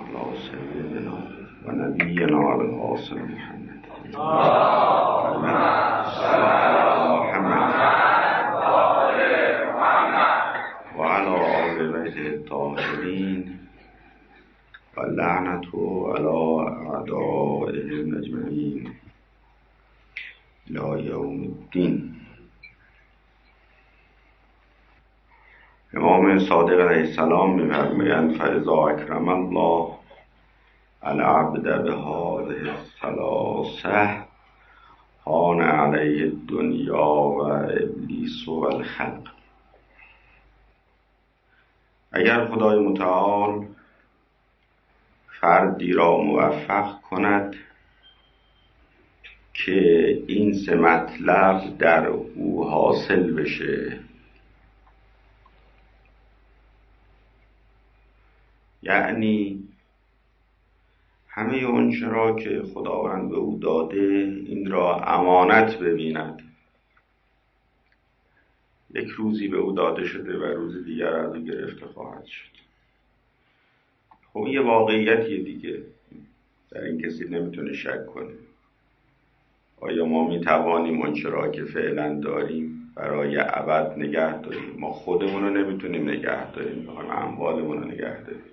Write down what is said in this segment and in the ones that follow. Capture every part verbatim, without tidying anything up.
على سيدنا ونبينا القاسم محمد اللهم صل على محمد وعلى آل بیت الطاهرین واللعنة على أعدائهم أجمعین إلی یوم الدین. امام صادق علیه السلام می‌فرمایند فاذا اکرم الله العبد بهذه الثلاثه هان علیه الدنیا و ابلیس و الخلق. اگر خدای متعال فردی را موفق کند که این سه مطلب در او حاصل بشه، یعنی همه اون را که خداوند به او داده این را امانت ببیند. یک روزی به او داده شده و روز دیگر از او گرفته خواهد شد. خب یه واقعیتیه دیگه، در این کسی نمیتونه شک کنه. آیا ما میتوانیم اون را که فعلا داریم برای ابد نگه داریم؟ ما خودمون رو نمیتونیم نگه داریم، میخوایم اموالمون رو نگه داریم.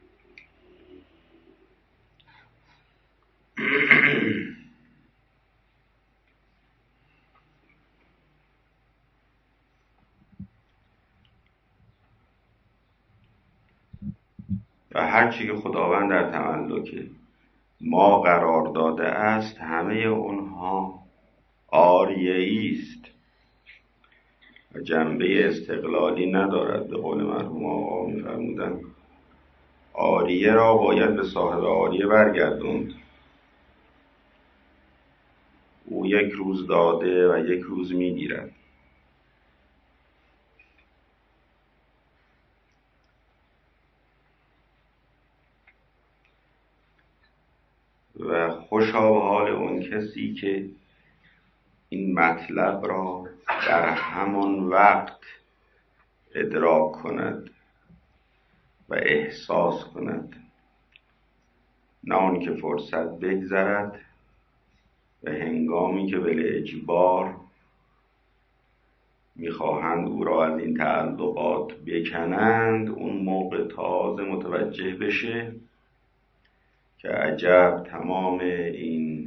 و هرچی که خداوند در تملک ما قرار داده است همه اونها عاریه‌ای است و جنبه استقلالی ندارد. به قول مرحوم آقا می‌فرمودند عاریه را باید به صاحب عاریه برگردوند. او یک روز داده و یک روز میگیرد. و خوشا به حال اون کسی که این مطلب را در همان وقت ادراک کند و احساس کند، نه آن که فرصت بگذرد و هنگامی که به اجبار میخواهند او را از این تعلقات بکنند اون موقع تازه متوجه بشه که عجب تمام این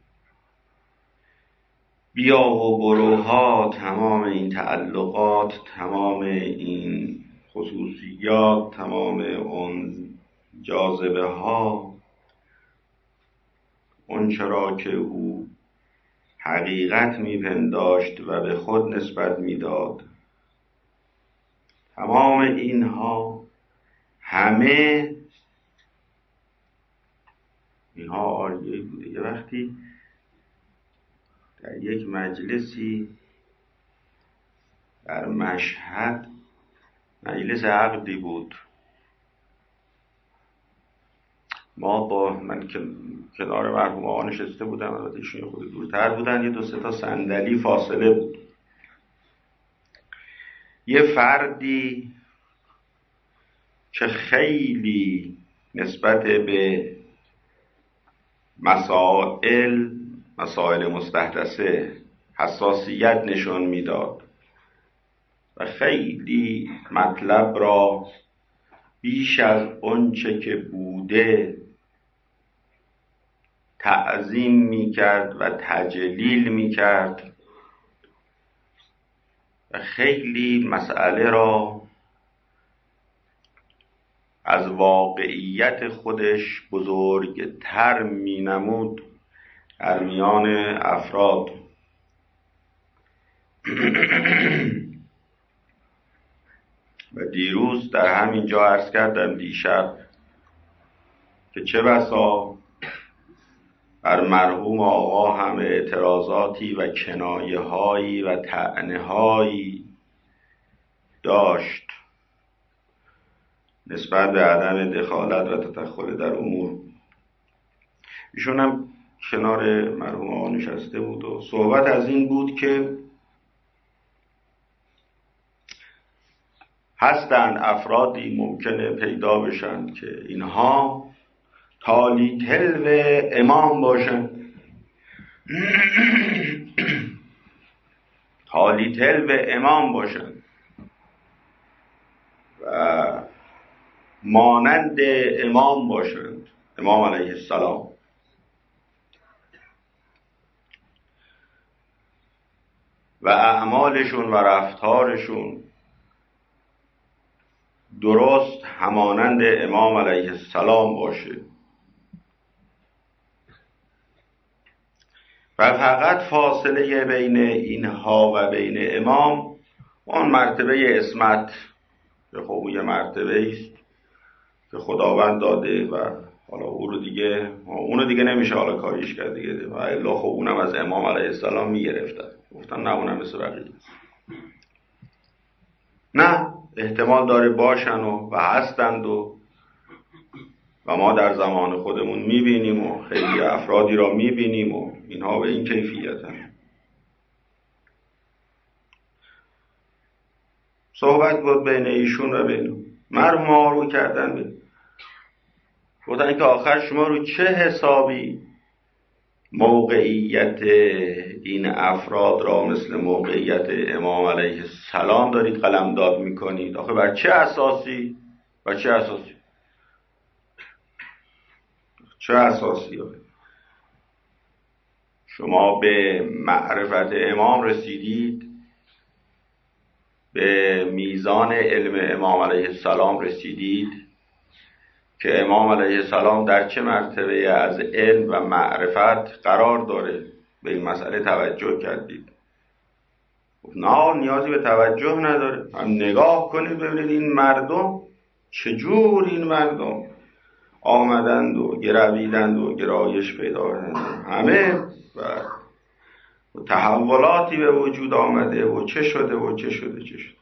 بیا و بروها، تمام این تعلقات، تمام این خصوصیات، تمام اون جاذبه ها، اون چرا که او حقیقت میپنداشت و به خود نسبت میداد، تمام اینها همه اینها عاریه بوده. یه وقتی در یک مجلسی در مشهد، مجلس عقدی بود، ما با من که کنار مرحوم آقا نشسته بودم، البته ایشون خود دورتر بودن، یه دو سه تا صندلی فاصله بود. یه فردی که خیلی نسبت به مسائل مسائل مستحدثه حساسیت نشون میداد و خیلی مطلب را بیش از اونچه که بوده تعظیم میکرد و تجلیل میکرد و خیلی مسئله را از واقعیت خودش بزرگتر مینمود در میان افراد. و دیروز در همین جا عرض کردم، دیشب، که چه بسا بر مرحوم آقا هم اعتراضاتی و کنایه هایی و طعنه هایی داشت نسبت به عدم دخالت و تدخل در امور. ایشون هم کنار مرحوم آقا نشسته بود و صحبت از این بود که هستند افرادی ممکنه پیدا بشن که اینها تالی تلو امام باشن تالی تلو امام باشن و مانند امام باشند، امام علیه السلام. و اعمالشون و رفتارشون درست همانند امام علیه السلام باشه و فقط فاصله بین اینها و بین امام اون مرتبه اسمت که خب یه مرتبه است که خداوند داده و حالا او رو دیگه اونو دیگه نمیشه حالا کاریش کرد دیگه و الا خب اونم از امام علیه السلام میگرفتن، گفتن نه اونم مثل بقیه. نه، احتمال داره باشن و, و هستند و و ما در زمان خودمون میبینیم و خیلی افرادی را میبینیم و اینها به این کیفیت هم. صحبت بود بین ایشون و بین مرحوم ها رو کردن بین گفتن که آخر شما رو چه حسابی موقعیت این افراد را مثل موقعیت امام علیه السلام دارید قلمداد میکنید؟ آخه بر چه اساسی؟ بر چه اساسی؟ چه اساسی؟ شما به معرفت امام رسیدید، به میزان علم امام علیه السلام رسیدید که امام علیه السلام در چه مرتبه از علم و معرفت قرار داره، به این مسئله توجه کردید؟ نه، نیازی به توجه نداره. هم نگاه کنید ببینید این مردم چجور این مردم آمدند و گرویدند و گرایش پیدا کردند، همه و تحولاتی به وجود آمده و چه شده و چه شده چه شده.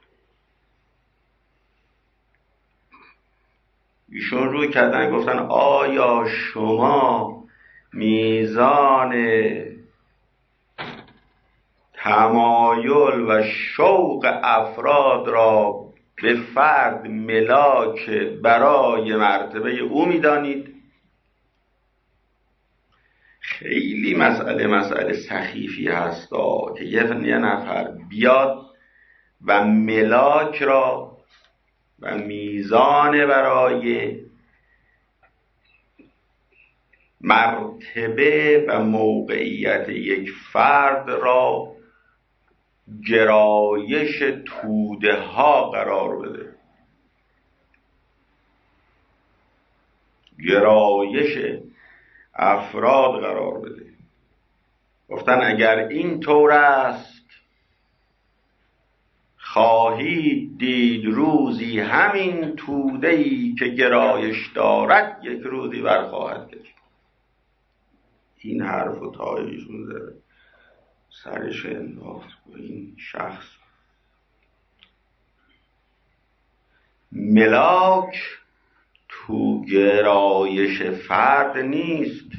ایشون روی کردن گفتن آیا شما میزان تمایل و شوق افراد را به فرد ملاک برای مرتبه او میدانید؟ خیلی مسئله مسئله سخیفی هست که یه نفر بیاد و ملاک را و میزان برای مرتبه و موقعیت یک فرد را گرایش توده ها قرار بده، گرایش افراد قرار بده. گفتن اگر این طور است خواهید دید روزی همین توده‌ای که گرایش دارد یک روزی برخواهد گشت. این حرف و تایشون زده سرش انداخت و این شخص ملاک تو گرایش فرد نیست،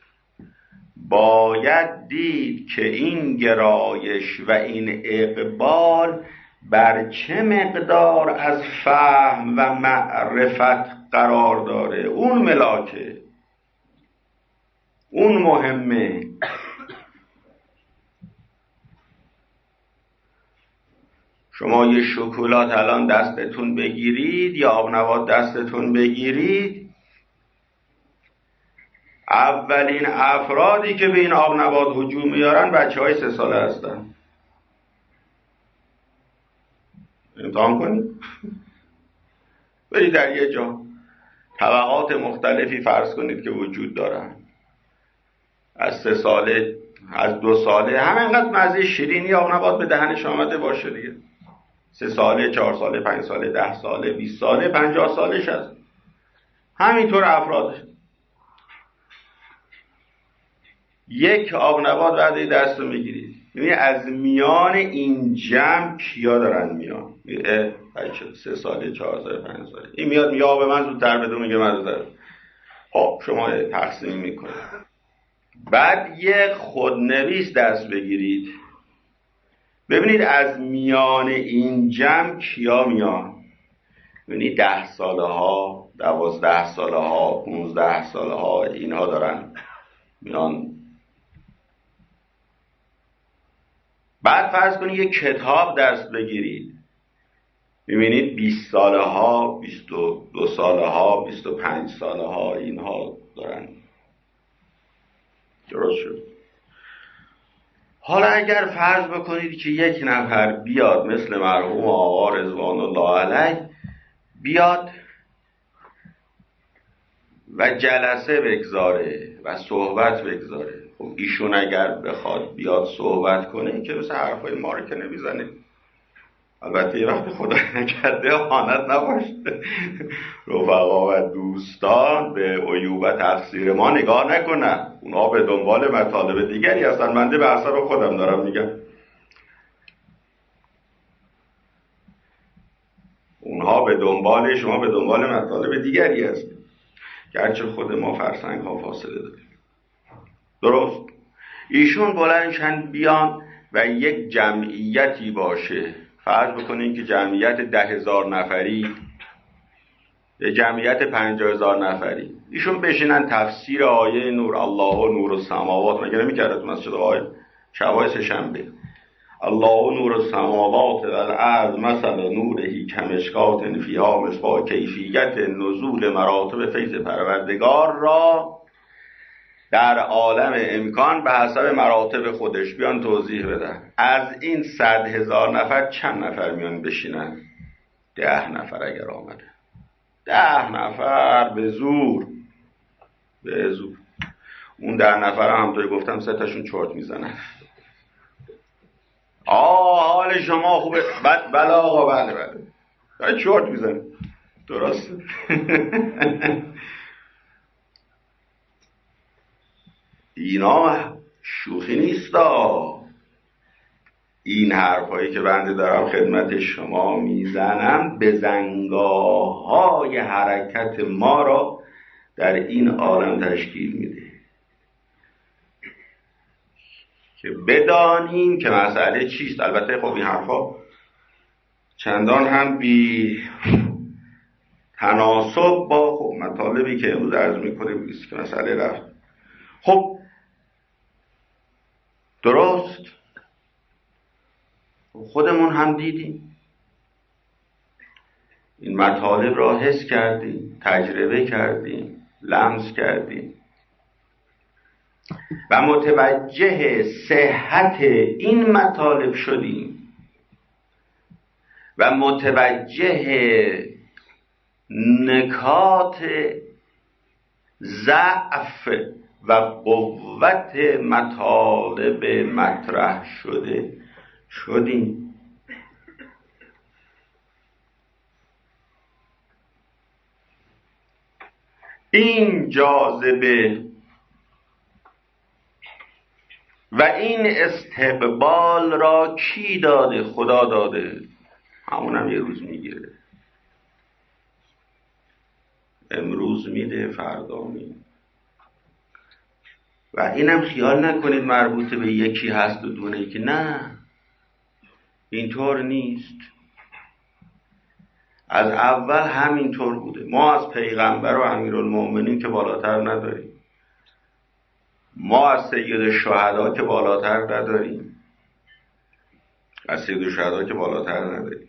باید دید که این گرایش و این اقبال بر چه مقدار از فهم و معرفت قرار داره. اون ملاکه، اون مهمه. شما یه شکلات الان دستتون بگیرید یا آبنبات دستتون بگیرید، اولین افرادی که به این آبنبات هجوم میارن بچه های سه ساله هستن. امتحان کنید برید در یه جا طبقات مختلفی فرض کنید که وجود دارن، از سه ساله از دو ساله همینقدر مزه شیرینی آبنبات به دهنش آمده باشه دیگه، سه ساله، چهار ساله، پنج ساله، ده ساله، بیست ساله، پنجاه سالش هست. همینطور افرادش. یک آبنبات بعد دست رو میگیرید، یعنی از میان این جمع کیا دارن میان؟ بچه سه ساله، چهار ساله، پنج ساله، این میاد میگه به من زودتر بده، میگه من زودتر. خب شما تقسیم میکنید. بعد یک خودنویس دست بگیرید، ببینید از میان این جمع کیا میان. یعنی ده ساله ها، دوازده ساله ها، پونزده ساله ها اینها دارن میان. بعد فرض کنید یک کتاب دست بگیرید، میبینید بیست ساله ها، بیست و دو ساله ها، بیست و پنج ساله ها اینها دارن. درست شد. حالا اگر فرض بکنید که یک نفر بیاد مثل مرحوم آقا رضوان الله علیه بیاد و جلسه بگذاره و صحبت بگذاره، خب ایشون اگر بخواد بیاد صحبت کنه که مثل حرفای ما رو که نمیزنه. البته یه وقت خدا نکرده آنت نباشه رفقا و دوستان به عیوب و تقصیر ما نگاه نکنن، اونا به دنبال مطالب دیگری هستن. من به حساب خودم دارم میگم، اونها به دنبال، شما به دنبال مطالب دیگری هستید، گرچه خود ما فرسنگ ها فاصله داریم. درست. ایشون بلندشن بیان و یک جمعیتی باشه، فرض بکنین که جمعیت ده هزار نفری، یه جمعیت پنجاه هزار نفری، ایشون بشینن تفسیر آیه نور الله و نور السماوات، مگه نمی‌کرد تو مسجد آقای شبای سه‌شنبه، الله و نور السماوات و الارض مثل نوره کمشکات فیها مصباح، کیفیت نزول مراتب فیض پروردگار را در عالم امکان به حسب مراتب خودش بیان توضیح بدن. از این صد هزار نفر چند نفر میان بشینن؟ ده نفر اگر آمده، ده نفر به زور، به زور. اون ده نفر هم همطوری گفتم سه تاشون چرت میزنن. آه حال شما خوبه؟ بله بله آقا بله بله داره چرت میزنه. درست. اینا شوخی نیستا. این حرفایی که بنده دارم خدمت شما میزنم به زنگاهای حرکت ما را در این عالم تشکیل میده که بدانیم که مسئله چیست. البته خب این حرفا چندان هم بی تناسب با خب مطالبی که امروز عرض میکنیم نیست که مسئله رفت. خب درست، خودمون هم دیدیم این مطالب را، حس کردیم، تجربه کردیم، لمس کردیم و متوجه صحت این مطالب شدیم و متوجه نکات ضعف و قوت مطالب مطرح شده شدیم. این جاذبه و این استقبال را کی داده؟ خدا داده. همونم یه روز میگیره، امروز میده، فردا میده. و اینم خیال نکنید مربوط به یکی هست و دونه یکی، نه اینطور نیست. از اول همینطور بوده. ما از پیغمبر و امیرالمومنین که بالاتر نداریم، ما از سید الشهدا که بالاتر نداریم، از سید الشهدا که بالاتر نداریم.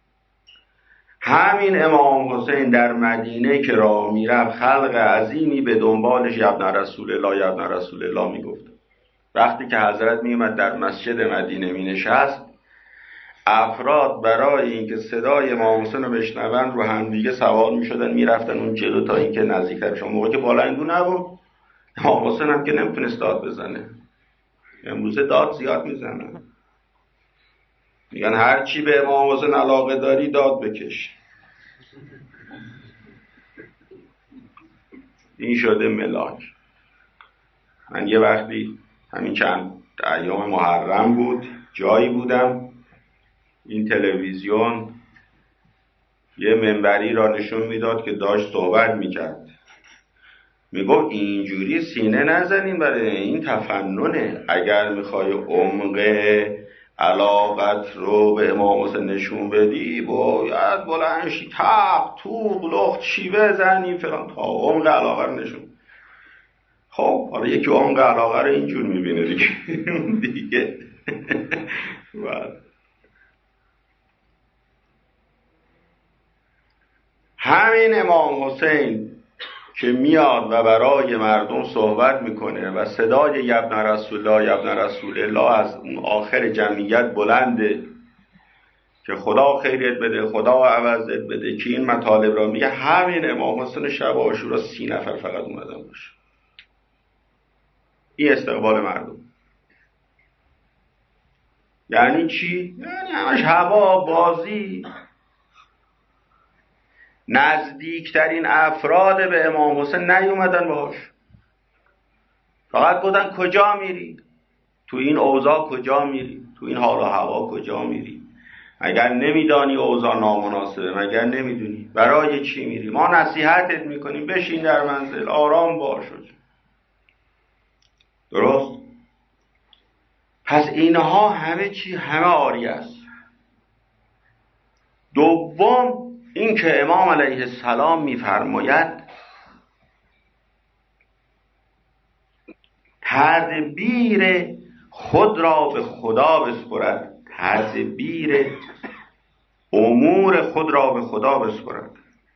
همین امام حسین در مدینه که راه میرفت خلق عظیمی به دنبالش یبن رسول الله یبن رسول الله میگفت. وقتی که حضرت میومد در مسجد مدینه مینشست، افراد برای اینکه صدای امام حسین رو بشنون رو هم دیگه سوار میشدن میرفتن اون جلو تا اینکه نزدیکتر شدن. موقعی که بالنگو نبود، امام حسین هم که نمیتونست داد بزنه. امروزه داد زیاد میزنن، میگن هر چی به امام حسین علاقه داری داد بکش. این شده ملاک. من یه وقتی همین چند ایام محرم بود جایی بودم، این تلویزیون یه منبری را نشون میداد که داشت صحبت میکرد، میگفت اینجوری سینه نزنین، برای این تفننه. اگر میخوای عمق علاقت رو به امام حسین نشون بدی باید بلند شی تق توق لخت شیوه زنی فلان تا عمق علاقه رو نشون. خب حالا یکی عمق علاقه رو اینجور میبینه دیگه دیگه همین امام حسین که میاد و برای مردم صحبت میکنه و صدای یبن رسول الله یبن رسول الله از اون آخر جمعیت بلنده که خدا خیرت بده، خدا عوضت بده، که این مطالب را میگه، همین امام حسین شب عاشورا سی نفر فقط اومدن باشه. این استقبال مردم یعنی چی؟ یعنی همش هوا بازی. نزدیکترین افراد به امام حسین نیومدن باش، فقط گفتن کجا میری؟ تو این اوضاع کجا میری؟ تو این حال و هوا کجا میری؟ اگر نمیدانی اوضاع نامناسبه، مگر نمیدونی برای چی میری؟ ما نصیحتت میکنیم بشین در منزل آرام باش. درست؟ پس اینها همه چی همه عاریه است. دوم این که امام علیه السلام میفرماید تدبیر خود را به خدا بسپرد، تدبیر امور خود را به خدا بسپرد،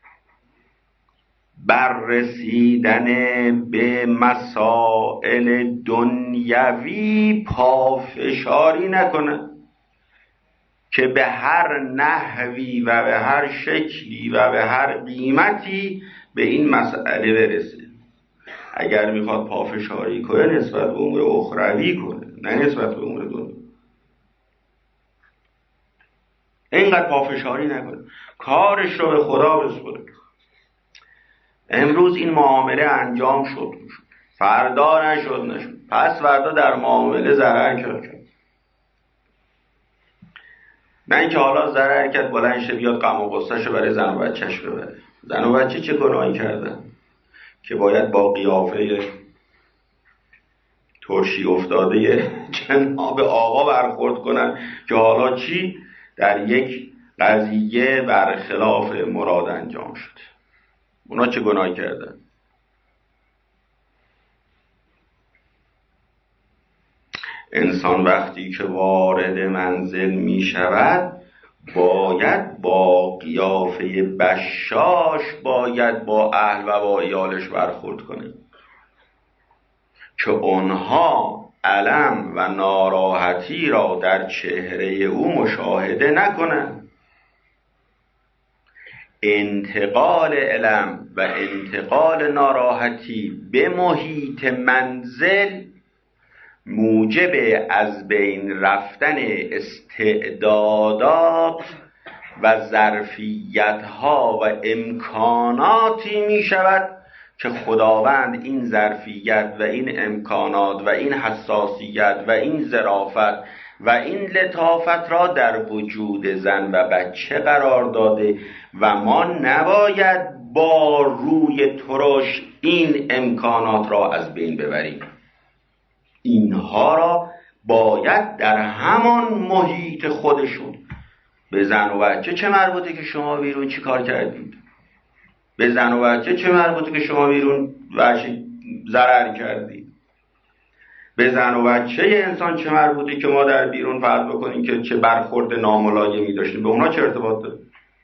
بررسیدن به مسائل دنیوی پافشاری نکنه که به هر نحوی و به هر شکلی و به هر قیمتی به این مسئله برسه. اگر میخواد پافشاری کنه نسبت به امور اخروی کنه، نه نسبت به امور دنیا. اینقدر پافشاری نکنه، کارش رو به خدا بسپره. امروز این معامله انجام شد، فردا نشد نشد، پس فردا در معامله ضرر کرد. نه اینکه حالا ضرر کرد بلند شه بیاد غم و غصه‌شو برای زن و بچه‌ش ببره. زن و بچه چه گناهی کردن که باید با قیافه ترشی افتاده جناب آقا برخورد کنن که حالا چی در یک قضیه برخلاف مراد انجام شد؟ اونا چه گناهی کردن؟ انسان وقتی که وارد منزل می شود باید با قیافه بشاش باید با اهل و با عیالش برخورد کنه که اونها الم و ناراحتی را در چهره او مشاهده نکنند. انتقال علم و انتقال ناراحتی به محیط منزل موجب از بین رفتن استعدادات و ظرفیت‌ها و امکاناتی می شود که خداوند این ظرفیت و این امکانات و این حساسیت و این ظرافت و این لطافت را در وجود زن و بچه قرار داده و ما نباید با روی ترش این امکانات را از بین ببریم. اینها را باید در همان محیط خودشون. به زن و بچه چه مربوطه که شما بیرون چی کار کردید؟ به زن و بچه چه مربوطه که شما بیرون وحشی ضرر کردید؟ به زن و بچه انسان چه مربوطه که ما در بیرون فرض بکنیم که چه برخورد ناملایمی داشتیم؟ به اونا چه ارتباط داره؟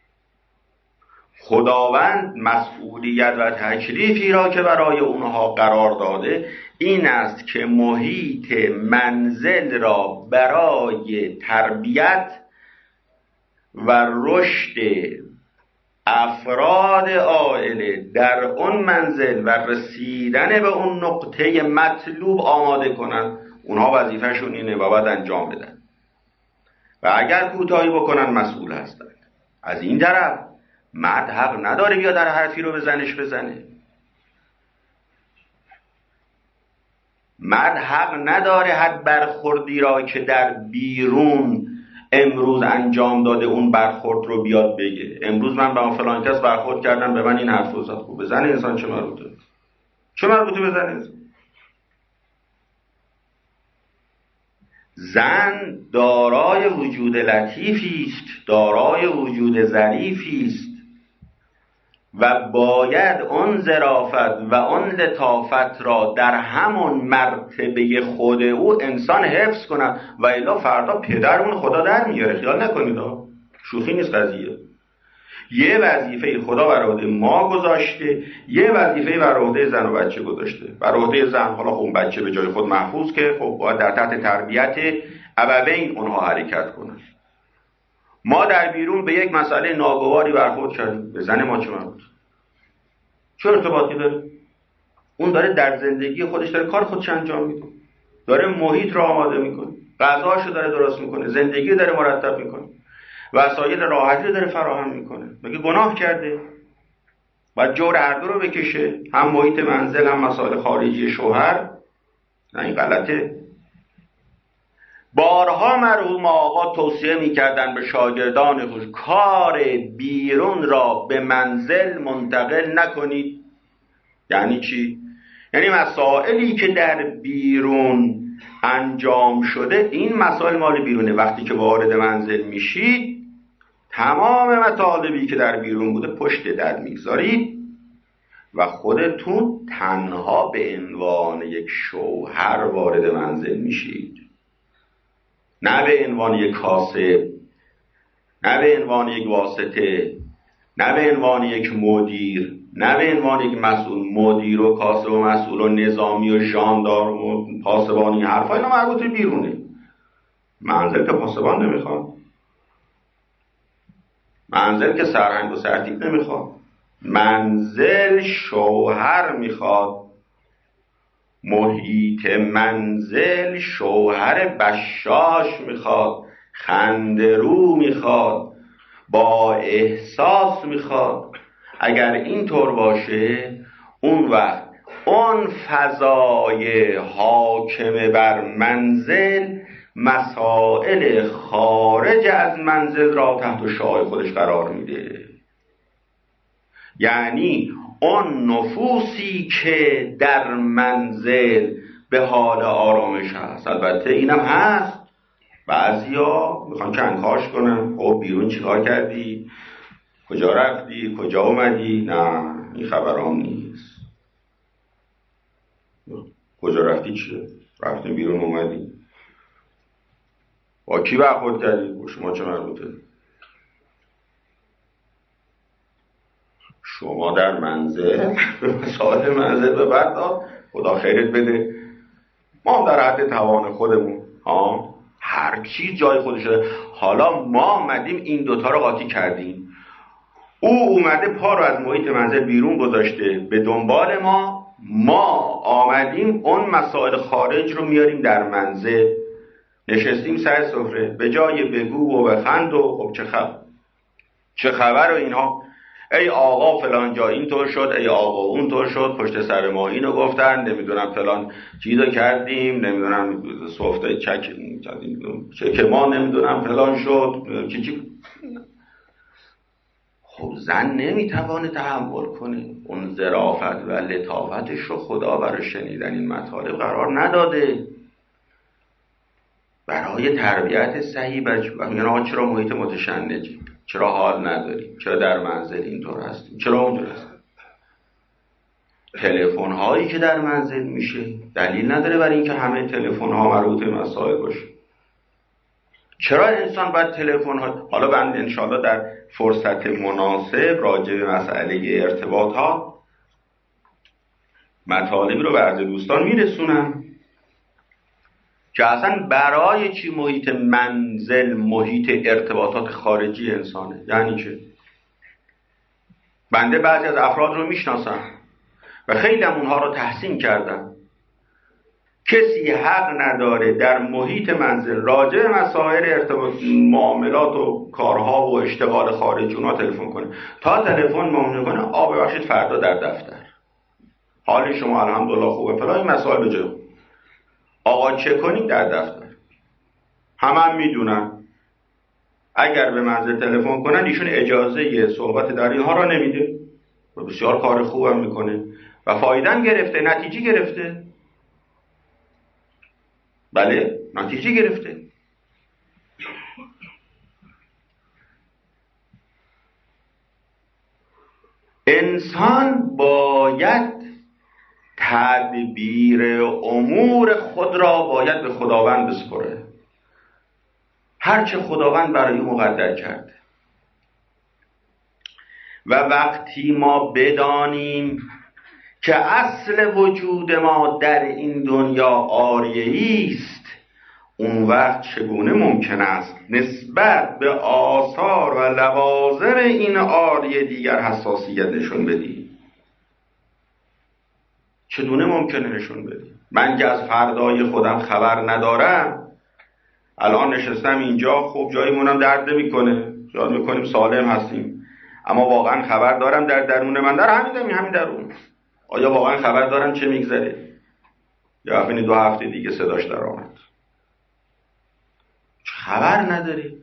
خداوند مسئولیت و تکلیفی را که برای اونها قرار داده این است که محیط منزل را برای تربیت و رشد افراد عائله در اون منزل و رسیدن به اون نقطه مطلوب آماده کنن. اونها وظیفهشون اینه و باید انجام بدن و اگر کوتاهی بکنن مسئول هستن. از این طرف مرد حق نداره بیا در حرفی رو به زنش بزنه. مرد حق نداره هر برخوردی را که در بیرون امروز انجام داده اون برخورد رو بیاد بگه. امروز من با فلان کس برخورد کردم به من این حرف رو زد. خب به زن انسان چه مربوطه؟ چه مربوطه به زن انسان؟ زن دارای وجود لطیفی است، دارای وجود ظریفی است و باید اون ظرافت و اون لطافت را در همون مرتبه خود او انسان حفظ کند و الا فردا پدرمون خدا در میاره. خیال نکنید ها، شوخی نیست قضیه. یه وظیفه خدا بر عهده ما گذاشته، یه وظیفه بر عهده زن و بچه گذاشته. بر عهده زن حالا خب بچه به جای خود محفوظ که خب باید در تحت تربیت ابوین اونها حرکت کنن. ما در بیرون به یک مسئله ناگواری برخورد کردیم، به زن ما چه مربوط؟ چه ارتباطی داره؟ اون داره در زندگی خودش داره کار خودش انجام میده، داره محیط را آماده میکنه، غذاشو داره درست میکنه، زندگی داره مرتب میکنه، وسایل راحتی رو داره فراهم میکنه. مگه گناه کرده؟ باید جور هر دو رو بکشه، هم محیط منزل هم مسائل خارجی شوهر. نه این غلطه. بارها مرحوم آقا توصیه میکردن به شاگردان خود کار بیرون را به منزل منتقل نکنید. یعنی چی؟ یعنی مسائلی که در بیرون انجام شده، این مسائل مال بیرونه. وقتی که وارد منزل میشید تمام مطالبی که در بیرون بوده پشت در میگذارید و خودتون تنها به عنوان یک شوهر وارد منزل میشید، نه به عنوان یک کاسب، نه به عنوان یک واسطه، نه به عنوان یک مدیر، نه به عنوان یک مسئول. مدیر و کاسب و مسئول و نظامی و ژاندارم و پاسبانی، حرفا اینا مربوط به بیرونه. منزل که پاسبان نمیخواد، منزل که سرهنگ و سرتیپ نمیخواد، منزل شوهر میخواد. محیط منزل شوهر بشاش میخواد، خنده‌رو میخواد، با احساس میخواد. اگر اینطور باشه اون وقت اون فضای حاکم بر منزل مسائل خارج از منزل را تحت شعاع خودش قرار میده. یعنی اون نفوسی که در منزل به حال آرامش هست، البته اینم هست، بعضیا میخوان کنکاش کنن. خب بیرون چیکار کردی؟ کجا رفتی؟ کجا اومدی؟ نه این خبرام نیست. کجا رفتی چیه؟ رفتیم بیرون اومدی. با کی برخورد کردی؟ با شما چه مربوطه؟ شما در منزل مسائل منزل به بعد خدا خیرت بده. ما هم در حد توان خودمون ها، هر چی جای خودش داره. حالا ما آمدیم این دوتا رو قاطی کردیم، او اومده پا رو از محیط منزل بیرون گذاشته به دنبال ما، ما آمدیم اون مسائل خارج رو میاریم در منزل، نشستیم سر سفره به جای بگو و بخند و خب چه خبر چه خبر و اینها، ای آقا فلان جا اینطور شد، ای آقا اونطور شد، پشت سر ما اینو گفتن، نمیدونم فلان چیزو کردیم، نمیدونم سفته چک چک ما نمیدونم فلان شد چی چی. خب زن نمیتوانه تحمل کنه اون ظرافت و لطافتش رو خدا برای شنیدن این مطالب قرار نداده. برای تربیت صحیح میگن آقا چرا محیط متشنجی، چرا حال نداریم، چرا در منزل اینطور هستیم، چرا اونطور هستیم. تلفن هایی که در منزل میشه دلیل نداره برای اینکه همه تلفن ها مربوط به مسائل باشه. چرا انسان باید تلفن ها، حالا من انشاءالله در فرصت مناسب راجع به مسئله ارتباط ها مطالبی رو به عرض دوستان میرسونم که اصلا برای چی محیط منزل محیط ارتباطات خارجی انسانه. یعنی چه؟ بنده بعضی از افراد رو میشناسم و خیلی هم اونها رو تحسین کردم. کسی حق نداره در محیط منزل راجع به مسائل ارتباط معاملات و کارها و اشتغال خارجی اونها تلفن کنه. تا تلفن معامله کنه آ ببخشید فردا در دفتر حال شما الحمدلله خوبه فلان، این مسائل بجا آقا چه کنیم در دفتر. همه هم میدونن اگر به منزل تلفن کنن ایشون اجازه صحبت در اینها را نمیده و بسیار کار خوبم میکنه و فایده هم گرفته، نتیجه گرفته. بله، نتیجه گرفته. انسان باید تدبیر امور خود را باید به خداوند بسپره، هرچه خداوند برای مقدر کرده. و وقتی ما بدانیم که اصل وجود ما در این دنیا عاریه‌ای است، اون وقت چگونه ممکن است نسبت به آثار و لوازم این عاریه دیگر حساسیت نشون بدی؟ چگونه ممکنه نشون بدی؟ من که از فردای خودم خبر ندارم، الان نشستم اینجا، خب جایمونم درد نمیکنه، یاد میکنیم سالم هستیم، اما واقعا خبر دارم در درون من، در همین درون همین درون آیا واقعا خبر دارم چه میگذره؟ یا افنی دو هفته دیگه صداش در آمد، خبر نداری.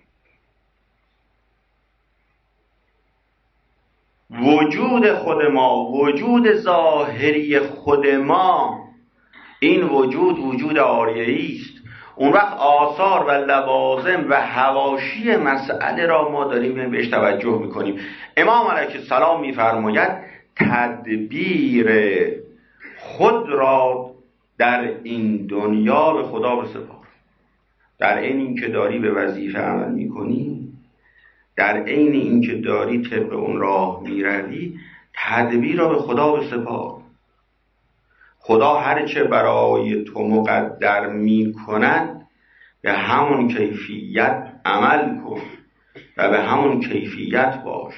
وجود خود ما، وجود ظاهری خود ما، این وجود وجود عاریه‌ای است. اون وقت آثار و لوازم و حواشی مسئله را ما داریم بهش توجه میکنیم. امام علیه السلام میفرماید تدبیر خود را در این دنیا به خدا بسپار. در عین اینکه داری به وظیفه عمل میکنی، در عین اینکه داری طبق اون راه میروی، تدبیر را به خدا بسپار. خدا هر چه برای تو مقدر میکند به همون کیفیت عمل کن و به همون کیفیت باش.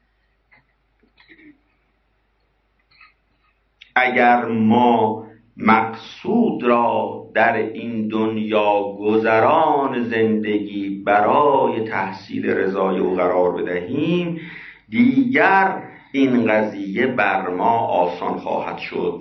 اگر ما مقصود را در این دنیا گذران زندگی برای تحصیل رضای او قرار بدهیم، دیگر این قضیه بر ما آسان خواهد شد.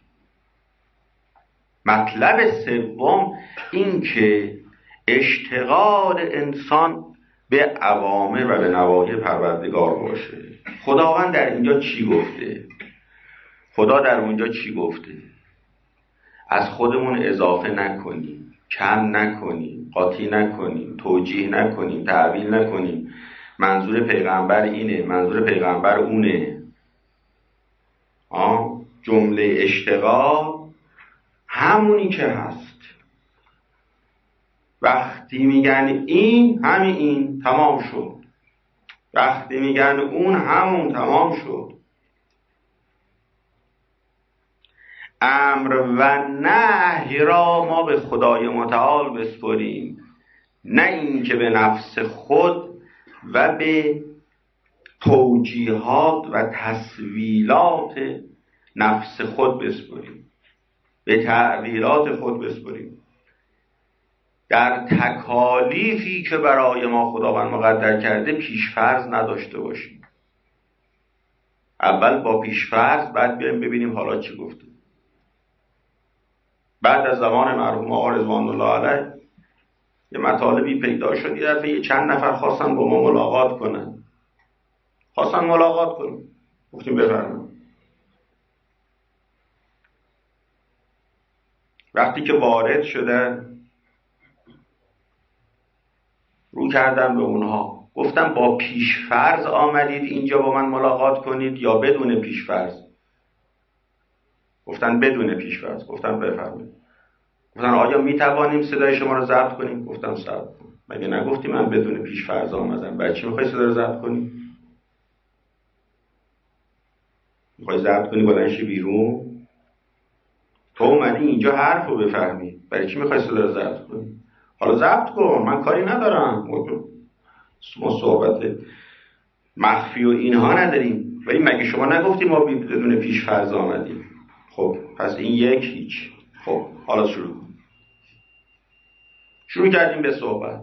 مطلب سوم این که اشتغال انسان به اوامر و به نواهی پروردگار باشه. خداوند در اینجا چی گفته؟ خدا در اونجا چی گفته؟ از خودمون اضافه نکنیم، کم نکنیم، قاطی نکنیم، توجیه نکنیم، تعبیل نکنیم. منظور پیغمبر اینه، منظور پیغمبر اونه. آه جمله اشتغال همونی که هست. وقتی میگن این، همین این، تمام شد. وقتی میگن اون، همون، تمام شد. امر و نهی را ما به خدای متعال بسپریم، نه این که به نفس خود و به توجیهات و تسویلات نفس خود بسپریم، به تعبیرات خود بسپریم. در تکالیفی که برای ما خداوند مقدر کرده پیشفرض نداشته باشیم. اول با پیشفرض، بعد بیایم ببینیم حالا چی گفته. بعد از زمان مرحوم آقا رضوان الله علیه یه مطالبی پیدا شد، یه دفعه یه چند نفر خواستن با ما ملاقات کنن. خواستن ملاقات کنن. گفتیم بفرمایید. وقتی که وارد شدن رو کردم به اونها، گفتم با پیشفرض آمدید اینجا با من ملاقات کنید یا بدون پیشفرض؟ گفتن بدون پیشفرض. گفتم بفرمایید. گفتن آیا می توانیم صدای شما رو ضبط کنیم؟ گفتم ضبط کن. مگه نگفتی من بدون پیشفرض آمدم؟ برای چی میخوای صدا رو ضبط کنی؟ میخوای ضبط کنی بلند شی بیرون؟ تو اومدی اینجا حرف رو بفهمی، برای چی میخوای صدا رو ضبط کنی؟ حالا ضبط کن، من کاری ندارم، ما صحبت مخفی و اینها نداریم. ولی مگه شما نگفتی ما بدون پیشفرض آمدیم؟ خب پس این یک هیچ. خب حالا شروع کن. شروع کردیم به صحبت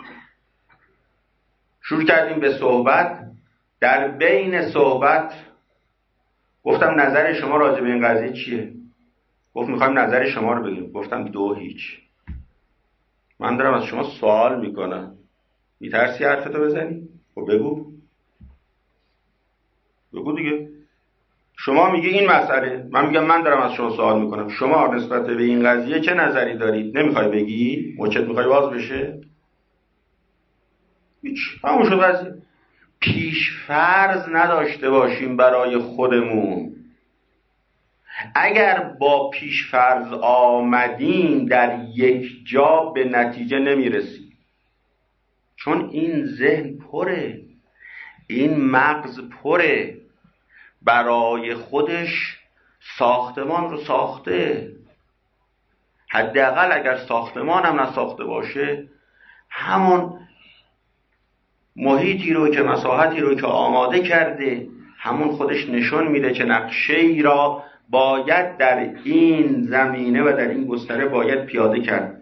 شروع کردیم به صحبت در بین صحبت گفتم نظر شما راجع به این قضیه چیه؟ گفت میخوایم نظر شما رو بگیم. گفتم دو هیچ. من دارم از شما سوال میکنم، میترسی حرفتو بزنی؟ خب بگو بگو دیگه. شما میگی این مسئله، من میگم من دارم از شما سوال میکنم، شما نسبت به این قضیه چه نظری دارید؟ نمیخوای بگی؟ موچت میخوای باز بشه؟ هیچ، همون شد قضیه. پیش فرض نداشته باشیم برای خودمون. اگر با پیش فرض آمدیم در یک جا به نتیجه نمیرسیم، چون این ذهن پره، این مغز پره، برای خودش ساختمان رو ساخته. حداقل اگر ساختمان هم نساخته باشه، همون محیطی رو که مساحتی رو که آماده کرده، همون خودش نشون میده که نقشه ای را باید در این زمینه و در این گستره باید پیاده کرد.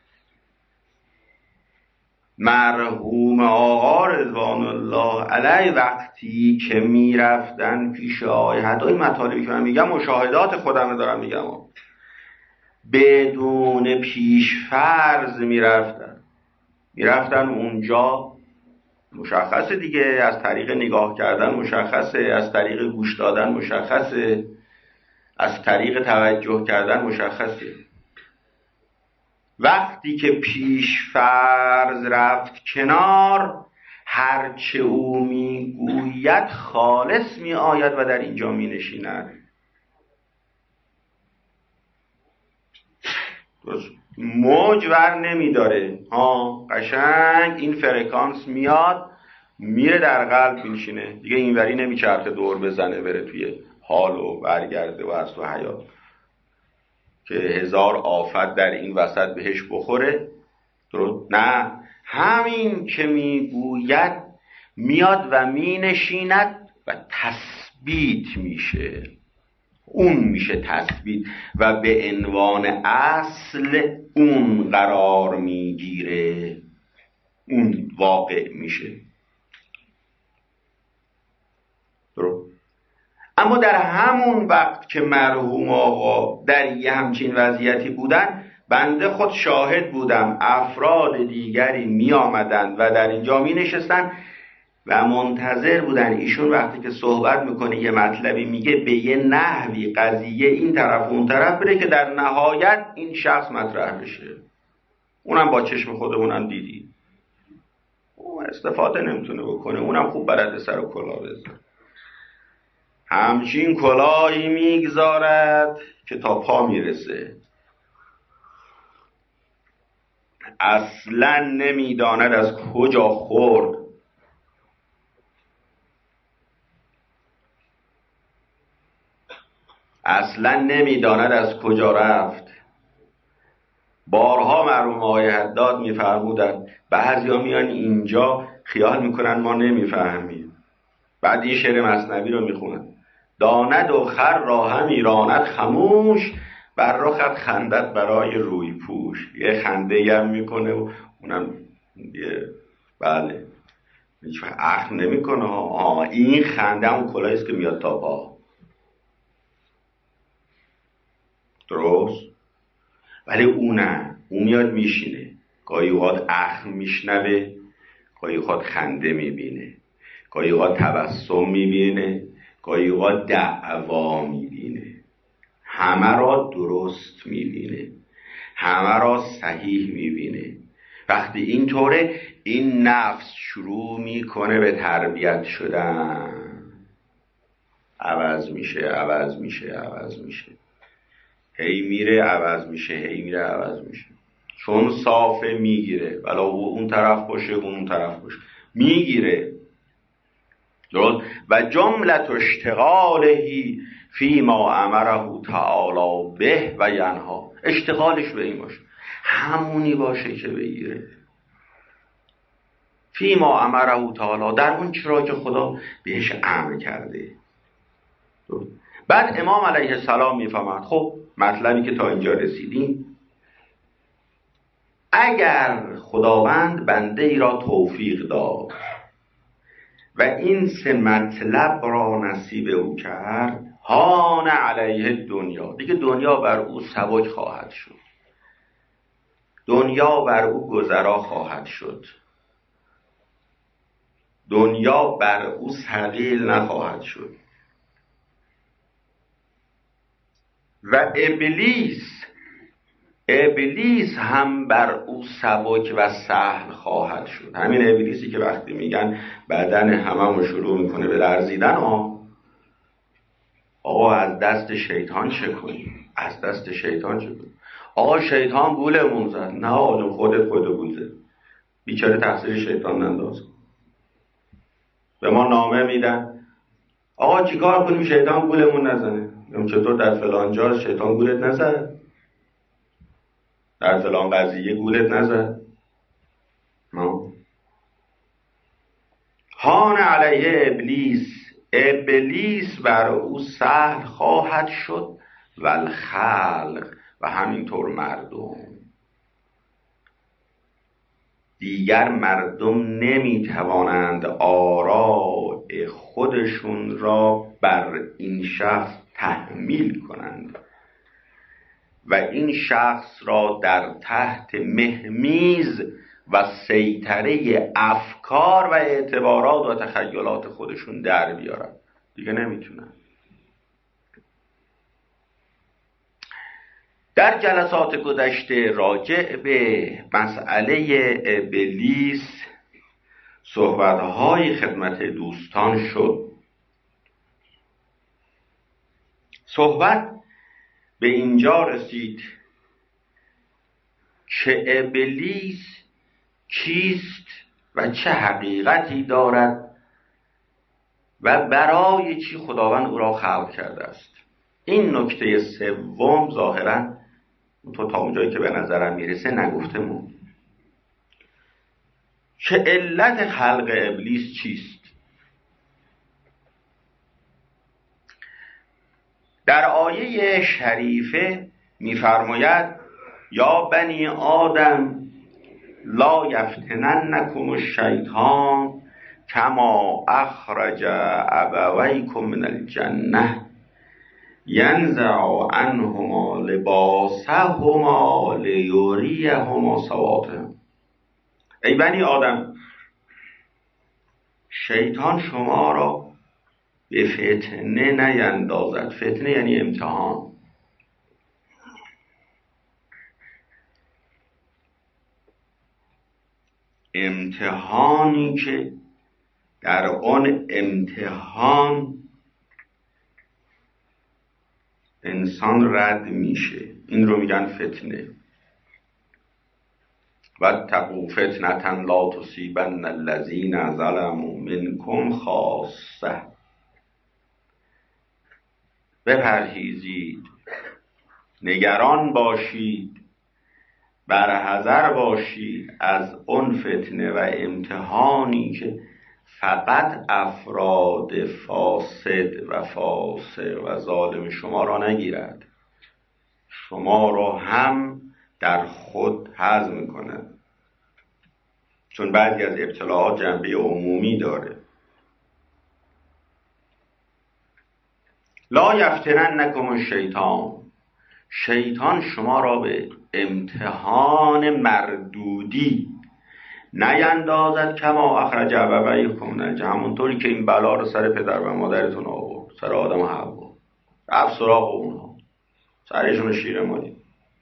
مرحوم آقا رضوان الله علیه وقتی که میرفتن پیش آقای حدای، مطالبی که من میگم مشاهدات خودم دارم میگم، بدون پیش فرض میرفتن میرفتن اونجا، مشخصه دیگه، از طریق نگاه کردن مشخصه، از طریق گوش دادن مشخصه، از طریق توجه کردن مشخصه. وقتی که پیش فرض رفت کنار، هرچه او میگوید خالص می آید و در اینجا می نشیند. موج ور نمی داره ها، قشنگ این فرکانس میاد میره در قلب میشینه دیگه، اینوری نمیچرخه دور بزنه بره توی حال و برگرده و از تو حیات که هزار آفت در این وسط بهش بخوره. درست؟ نه، همین که میگوید میاد و مینشیند و تثبیت میشه، اون میشه تثبیت و به عنوان اصل اون قرار میگیره، اون واقع میشه. درست؟ اما در همون وقت که مرحوم آقا در یه همچین وضعیتی بودن، بنده خود شاهد بودم افراد دیگری می آمدن و در اینجا می نشستن و منتظر بودن ایشون وقتی که صحبت میکنه یه مطلبی میگه به یه نحوی قضیه این طرف اون طرف بره که در نهایت این شخص مطرح بشه. اونم با چشم خودمونم دیدی، اون استفاده نمیتونه بکنه، اونم خوب بلده سر و کلاه بزنه، همچین کلاهی میگذارد که تا پا میرسه، اصلا نمیداند از کجا خورد، اصلا نمیداند از کجا رفت. بارها مرحوم آقای حداد میفرمودند بعضیا میان اینجا خیال میکنن ما نمیفهمیم، بعد این شعر مثنوی رو میخونن: داند و خر را همی راند خموش، بر رخت خندت برای روی پوش. یه خنده هم میکنه و اونم یه بله هیچ وقت اخم نمیکنه. آه این خنده همون کلاهی است که میاد تا پا. درست؟ ولی اونه اون میاد میشینه، گاهی اوقات اخم میشنوه، گاهی اوقات خنده میبینه، گاهی اوقات تبسم میبینه، گاهی اوقات دعوا میبینه، همه را درست میبینه، همه را صحیح میبینه. وقتی اینطوره این نفس شروع میکنه به تربیت شدن، عوض میشه عوض میشه عوض میشه، هی میره عوض میشه، هی میره عوض میشه، چون صافه میگیره، ولی اون طرف باشه اون طرف باشه میگیره. درست؟ و جملت اشتغالهی فی ما امره تعالی به و ینها، اشتغالش به این باشه، همونی باشه که بگیره، فی ما امره تعالی، در اون چرا که خدا بهش امر کرده. درست؟ بعد امام علیه السلام میفهمد خب مطلبی که تا اینجا رسیدیم، اگر خداوند بنده ای را توفیق داد و این سه مطلب را نصیب او کرد، هان علیه دنیا، دیگه دنیا بر او سبک خواهد شد، دنیا بر او گذرا خواهد شد، دنیا بر او ثقیل نخواهد شد. و ابلیس ابلیس هم بر او سبک و سهل خواهد شد. همین ابلیسی که وقتی میگن بدن هممو شروع میکنه به لرزیدن، آه آقا از دست شیطان چه کنیم؟ از دست شیطان چه کنیم؟ آقا شیطان گولمون زد. نه آقا خودت خودت گول زد، بیچاره تقصیر شیطان ننداز. به ما نامه میدن آقا چیکار کنیم شیطان گولمون نزنه؟ میگم چطور در فلان جا شیطان گولت نزد؟ در فلان قضیه گولت نزد؟ نه. هان علیه ابلیس، ابلیس بر او سهل خواهد شد و الخلق، و همینطور مردم. دیگر مردم نمیتوانند آراء خودشون را بر این شخص تحمیل کنند و این شخص را در تحت مهمیز و سیطره افکار و اعتبارات و تخیلات خودشون در بیارن. دیگه نمیتونن. در جلسات گذشته راجع به مسئله ابلیس صحبت‌های خدمت دوستان شد. صحبت به اینجا رسید که ابلیس کیست و چه حقیقتی دارد و برای چی خداوند او را خلق کرده است. این نکته سوم ظاهراً تو تا اونجایی که به نظرم میرسه نگفته موند که علت خلق ابلیس چیست. در آیه شریفه میفرماید یا بنی آدم لا یفتننکم الشیطان کما اخرج ابویکم من الجنه ینزع عنهما لباسهما لیریهما سواتهما. ای بنی آدم، شیطان شما را به فتنه نیندازد. فتنه یعنی امتحان. امتحانی که در آن امتحان انسان رد میشه، این رو میگن فتنه. واتقوا فتنة لا تصیبن الذین ظلموا منکم خاصة. بپرهیزید، نگران باشید، برحذر باشید از اون فتنه و امتحانی که فقط افراد فاسد و فاسق و ظالم شما را نگیرد، شما را هم در خود هضم کند. چون بعضی از ابتلاعات جنبه عمومی داره. لا یفتننکم الشیطان، شیطان شما را به امتحان مردودی نیندازد کما اخرج ابویکم من الجنه، همونطوری که این بلا رو سر پدر و مادرتون آورد، سر آدم و حوا، رفت سراغ اونها، سرشون رو شیره مالید.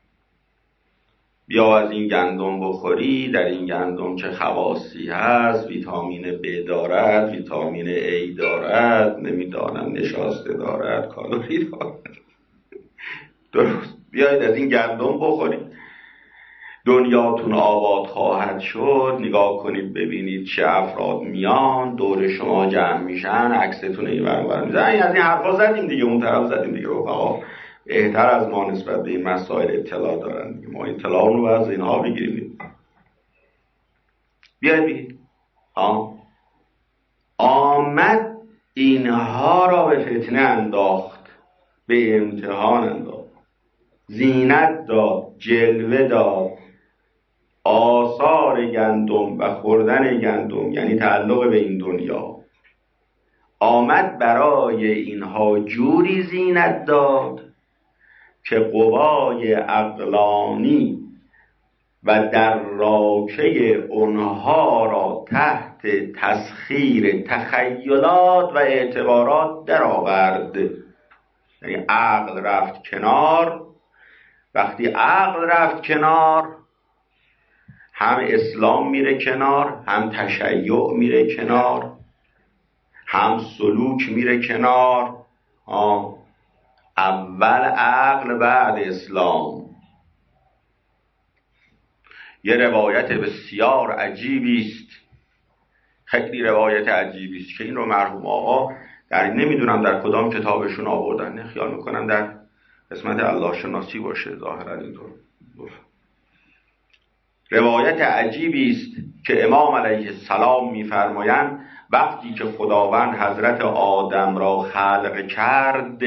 بیا از این گندم بخوری، در این گندم چه خواصی هست، ویتامین ب دارد، ویتامین ای دارد، نمیدانم نشاسته دارد، کالری دارد. درست، بیایید از این گندم بخورید، دنیاتون آباد خواهد شد. نگاه کنید ببینید چه افراد میان دور شما جمع میشن، عکستون این ور اون ور میزنن. از این حرفا زدیم دیگه، اون طرف زدیم دیگه. رفقا بهتر از ما نسبت به این مسائل اطلاع دارن دیگه. ما اطلاع رو از اینها بگیریم. بیاید بگید ها آمد اینها را به فتنه انداخت، به امتحان انداخت، زینت داد، جلوه داد، آثار گندم و خوردن گندم یعنی تعلق به این دنیا، آمد برای اینها جوری زینت داد که قوای عقلانی و دراکه اونها را تحت تسخیر تخیلات و اعتبارات در آورد. یعنی عقل رفت کنار. وقتی عقل رفت کنار، هم اسلام میره کنار، هم تشیع میره کنار، هم سلوک میره کنار. آه. اول عقل بعد اسلام. یه روایت بسیار عجیبی است، خیلی روایت عجیبی است که این رو مرحوم آقا در نمیدونم در کدام کتابشون آوردن، نه خیال میکنم در قسمت الله شناسی باشه، ظاهرا اینطور. روایت عجیبی است که امام علیه السلام میفرمایند وقتی که خداوند حضرت آدم را خلق کرد،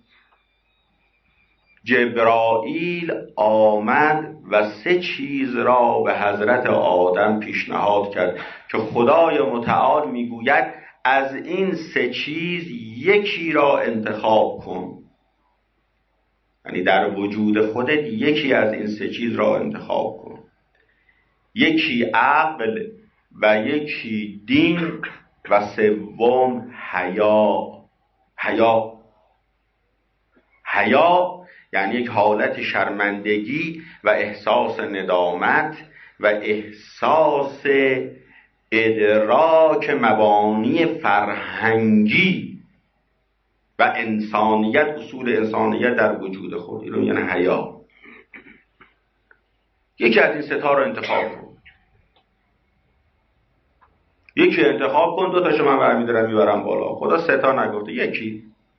جبرائیل آمد و سه چیز را به حضرت آدم پیشنهاد کرد که خدای متعال میگوید از این سه چیز یکی را انتخاب کن. یعنی در وجود خودت یکی از این سه چیز را انتخاب کن. یکی عقل و یکی دین و سوم حیا. حیا حیا یعنی یک حالت شرمندگی و احساس ندامت و احساس ادراک مبانی فرهنگی و انسانیت، اصول انسانیت در وجود خود. اینو یعنی حیا. یکی از این ستا رو انتخاب کن. یکی انتخاب کن، دو تاشو من برمی‌دارم میبرم بالا. خدا ستا نگفته، یکی.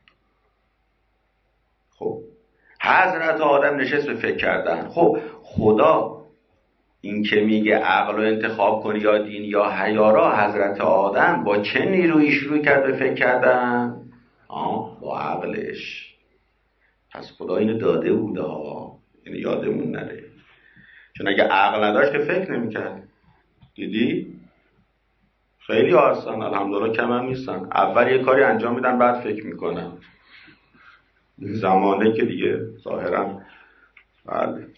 خب حضرت آدم نشست به فکر کردن. خب خدا این که میگه عقل رو انتخاب کن یا دین یا حیا را، حضرت آدم با چه نیرویی شروع کرد به فکر کردن؟ آه با عقلش. پس خدا اینو داده بوده ها، اینو یادمون نره. چون اگه عقل نداشت که فکر نمی‌کرد. دیدی؟ خیلی ها هستن الحمدلله، کم هم نیستن. اول یه کاری انجام میدن بعد فکر میکنن. زمانه که دیگه ظاهرا بله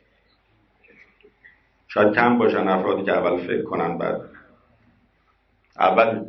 شاید کم باشن افرادی که اول فکر کنن بعد. اول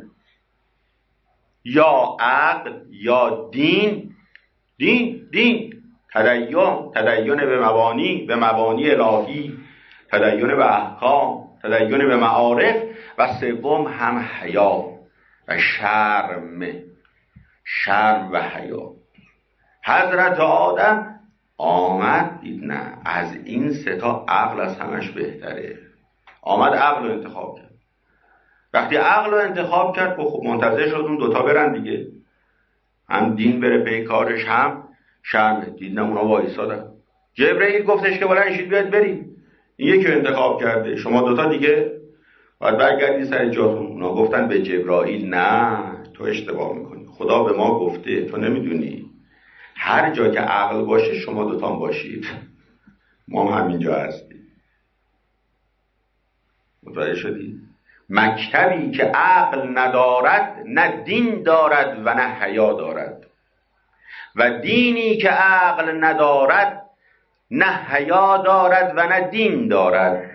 یا عقل یا دین. دین دین تدین تدین به مبانی به مبانی الهی، تدین به احکام، تدین به معارف، و سوم هم حیا و شرم. شرم و حیا. حضرت آدم آمد دید نه، از این سه تا عقل از همش بهتره. آمد عقل رو انتخاب کرد. وقتی عقل رو انتخاب کرد خب منتظر شد اون دوتا برن دیگه، هم دین بره پی کارش هم شرم. دید نه، اونا وایسادن. جبرئیل گفتش که بلند شید بیاد بریم. این یکی انتخاب کرده، شما دوتا دیگه باید برگردید سر جاتون. اونا گفتن به جبرائیل نه تو اشتباه میکنی، خدا به ما گفته، تو نمیدونی. هر جا که عقل باشه شما دوتان باشید، ما هم همینجا هستیم. متوجه شدی؟ مکتبی که عقل ندارد نه دین دارد و نه حیا دارد، و دینی که عقل ندارد نه حیا دارد و نه دین دارد.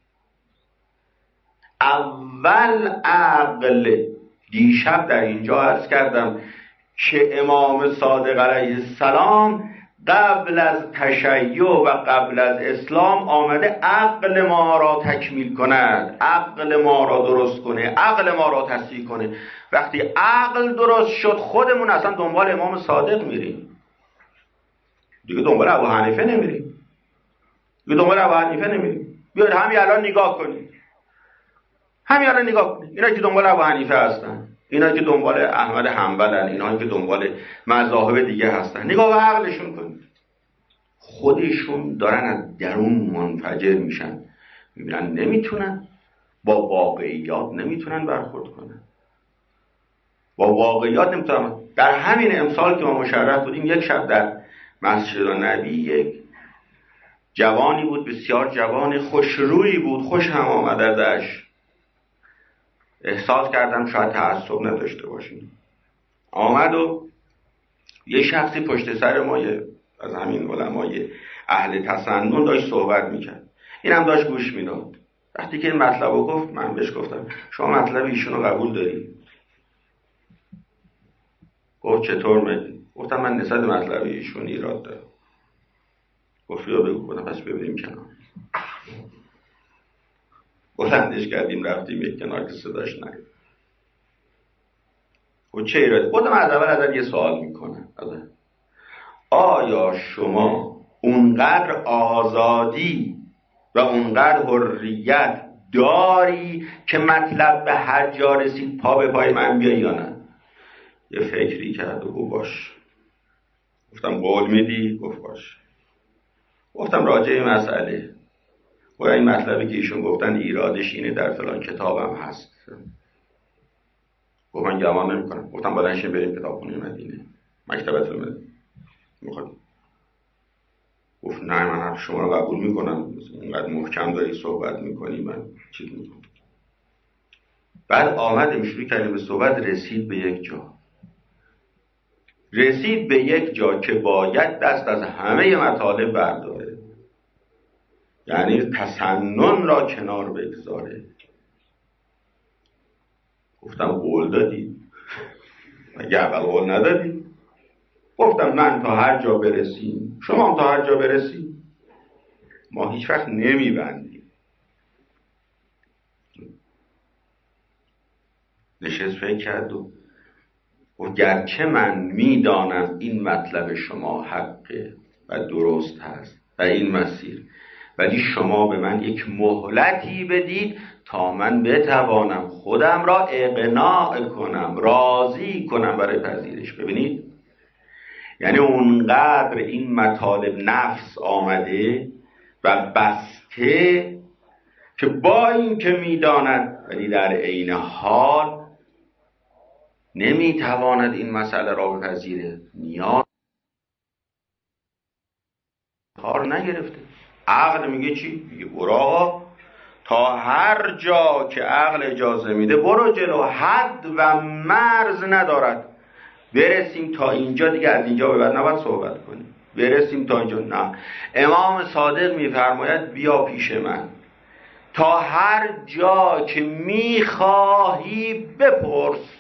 اول عقل. دیشب در اینجا عرض کردم که امام صادق علیه السلام قبل از تشیع و قبل از اسلام آمده عقل ما را تکمیل کند، عقل ما را درست کنه، عقل ما را تصحیح کنه. وقتی عقل درست شد خودمون اصلا دنبال امام صادق میریم دیگه، دنبال ابو حنیفه نمیریم دیگه، دنبال ابو حنیفه نمیریم. بیاید همین الان نگاه کنید، همین الان نگاه کنید. اینا که دنبال ابو حنیفه هستن، اینا که دنبال احمد حنبلن، اینا که دنبال مذاهب دیگه هستن، نگاه به عقلشون کنید. خودشون دارن از درون منفجر میشن، میبینن نمیتونن با واقعیات نمیتونن برخورد کنن، با واقعیات نمیتونن. در همین امسال که ما مشرف بودیم، یک شب در مسجد نبی یک جوانی بود، بسیار جوان خوشرویی بود، خوش هم آمد ازش. احساس کردم شاید تعصب نداشته باشیم. آمد و یه شخصی پشت سر ما از همین علمای اهل تسنن داشت صحبت میکرد، این هم داشت گوش میداد. وقتی که این مطلب رو گفت من بهش گفتم شما مطلب ایشون رو قبول داری؟ گفت چطور مدی؟ گفتم من نسبت مطلب ایشون ایراد دارم. گفت یا بگو. گفتم پس ببریم کنار. بلندش کردیم رفتیم یک کنار که صداش نگه. و چه ایرادی؟ خودم از اول ازت یه سوال میکنم. آیا شما اونقدر آزادی و اونقدر حریت داری که مطلب به هر جا رسید پا به پای من بیایی یا نه؟ یه فکری کرد و گفت باش. گفتم قول میدی؟ گفت باش. گفتم راجع این مسئله و این مطلبی که ایشون گفتن ایرادش اینه در فلان کتابم هست. گفت من گمان نمی کنم. گفتم بلنشین بریم کتابخونه مدینه، مکتبت المدینه. میخواد؟ گفت نه من حرف شما رو قبول میکنم، اینقدر محکم داری صحبت میکنی من چیز میکنم. بعد آمدیم شروع کردیم به صحبت. رسید به یک جا رسید به یک جا که باید دست از همه مطالب برداره، یعنی تسنن را کنار بگذاره. گفتم قول دادی؟ مگه اول قول ندادی؟ گفتم من تا هر جا برسیم، شما هم تا هر جا برسیم، ما هیچ وقت نمیبندیم. نشست فکر کرد و و گرچه من میدانم این مطلب شما حقه و درست هست و این مسیر، ولی شما به من یک مهلتی بدید تا من بتوانم خودم را اقناع کنم، راضی کنم برای پذیرش. ببینید یعنی اونقدر این مطالب نفس آمده و بسته که با این که میداند ولی در عین حال نمیتواند این مسئله را بپذیره. نیاز کار نگرفته. عقل میگه چی؟ میگه برو آقا تا هر جا که عقل اجازه میده برو جلو، حد و مرز ندارد. برسیم تا اینجا دیگه، از اینجا به بعد نباید صحبت کنیم. برسیم تا اینجا نه. امام صادق میفرماید بیا پیش من، تا هر جا که میخواهی بپرس،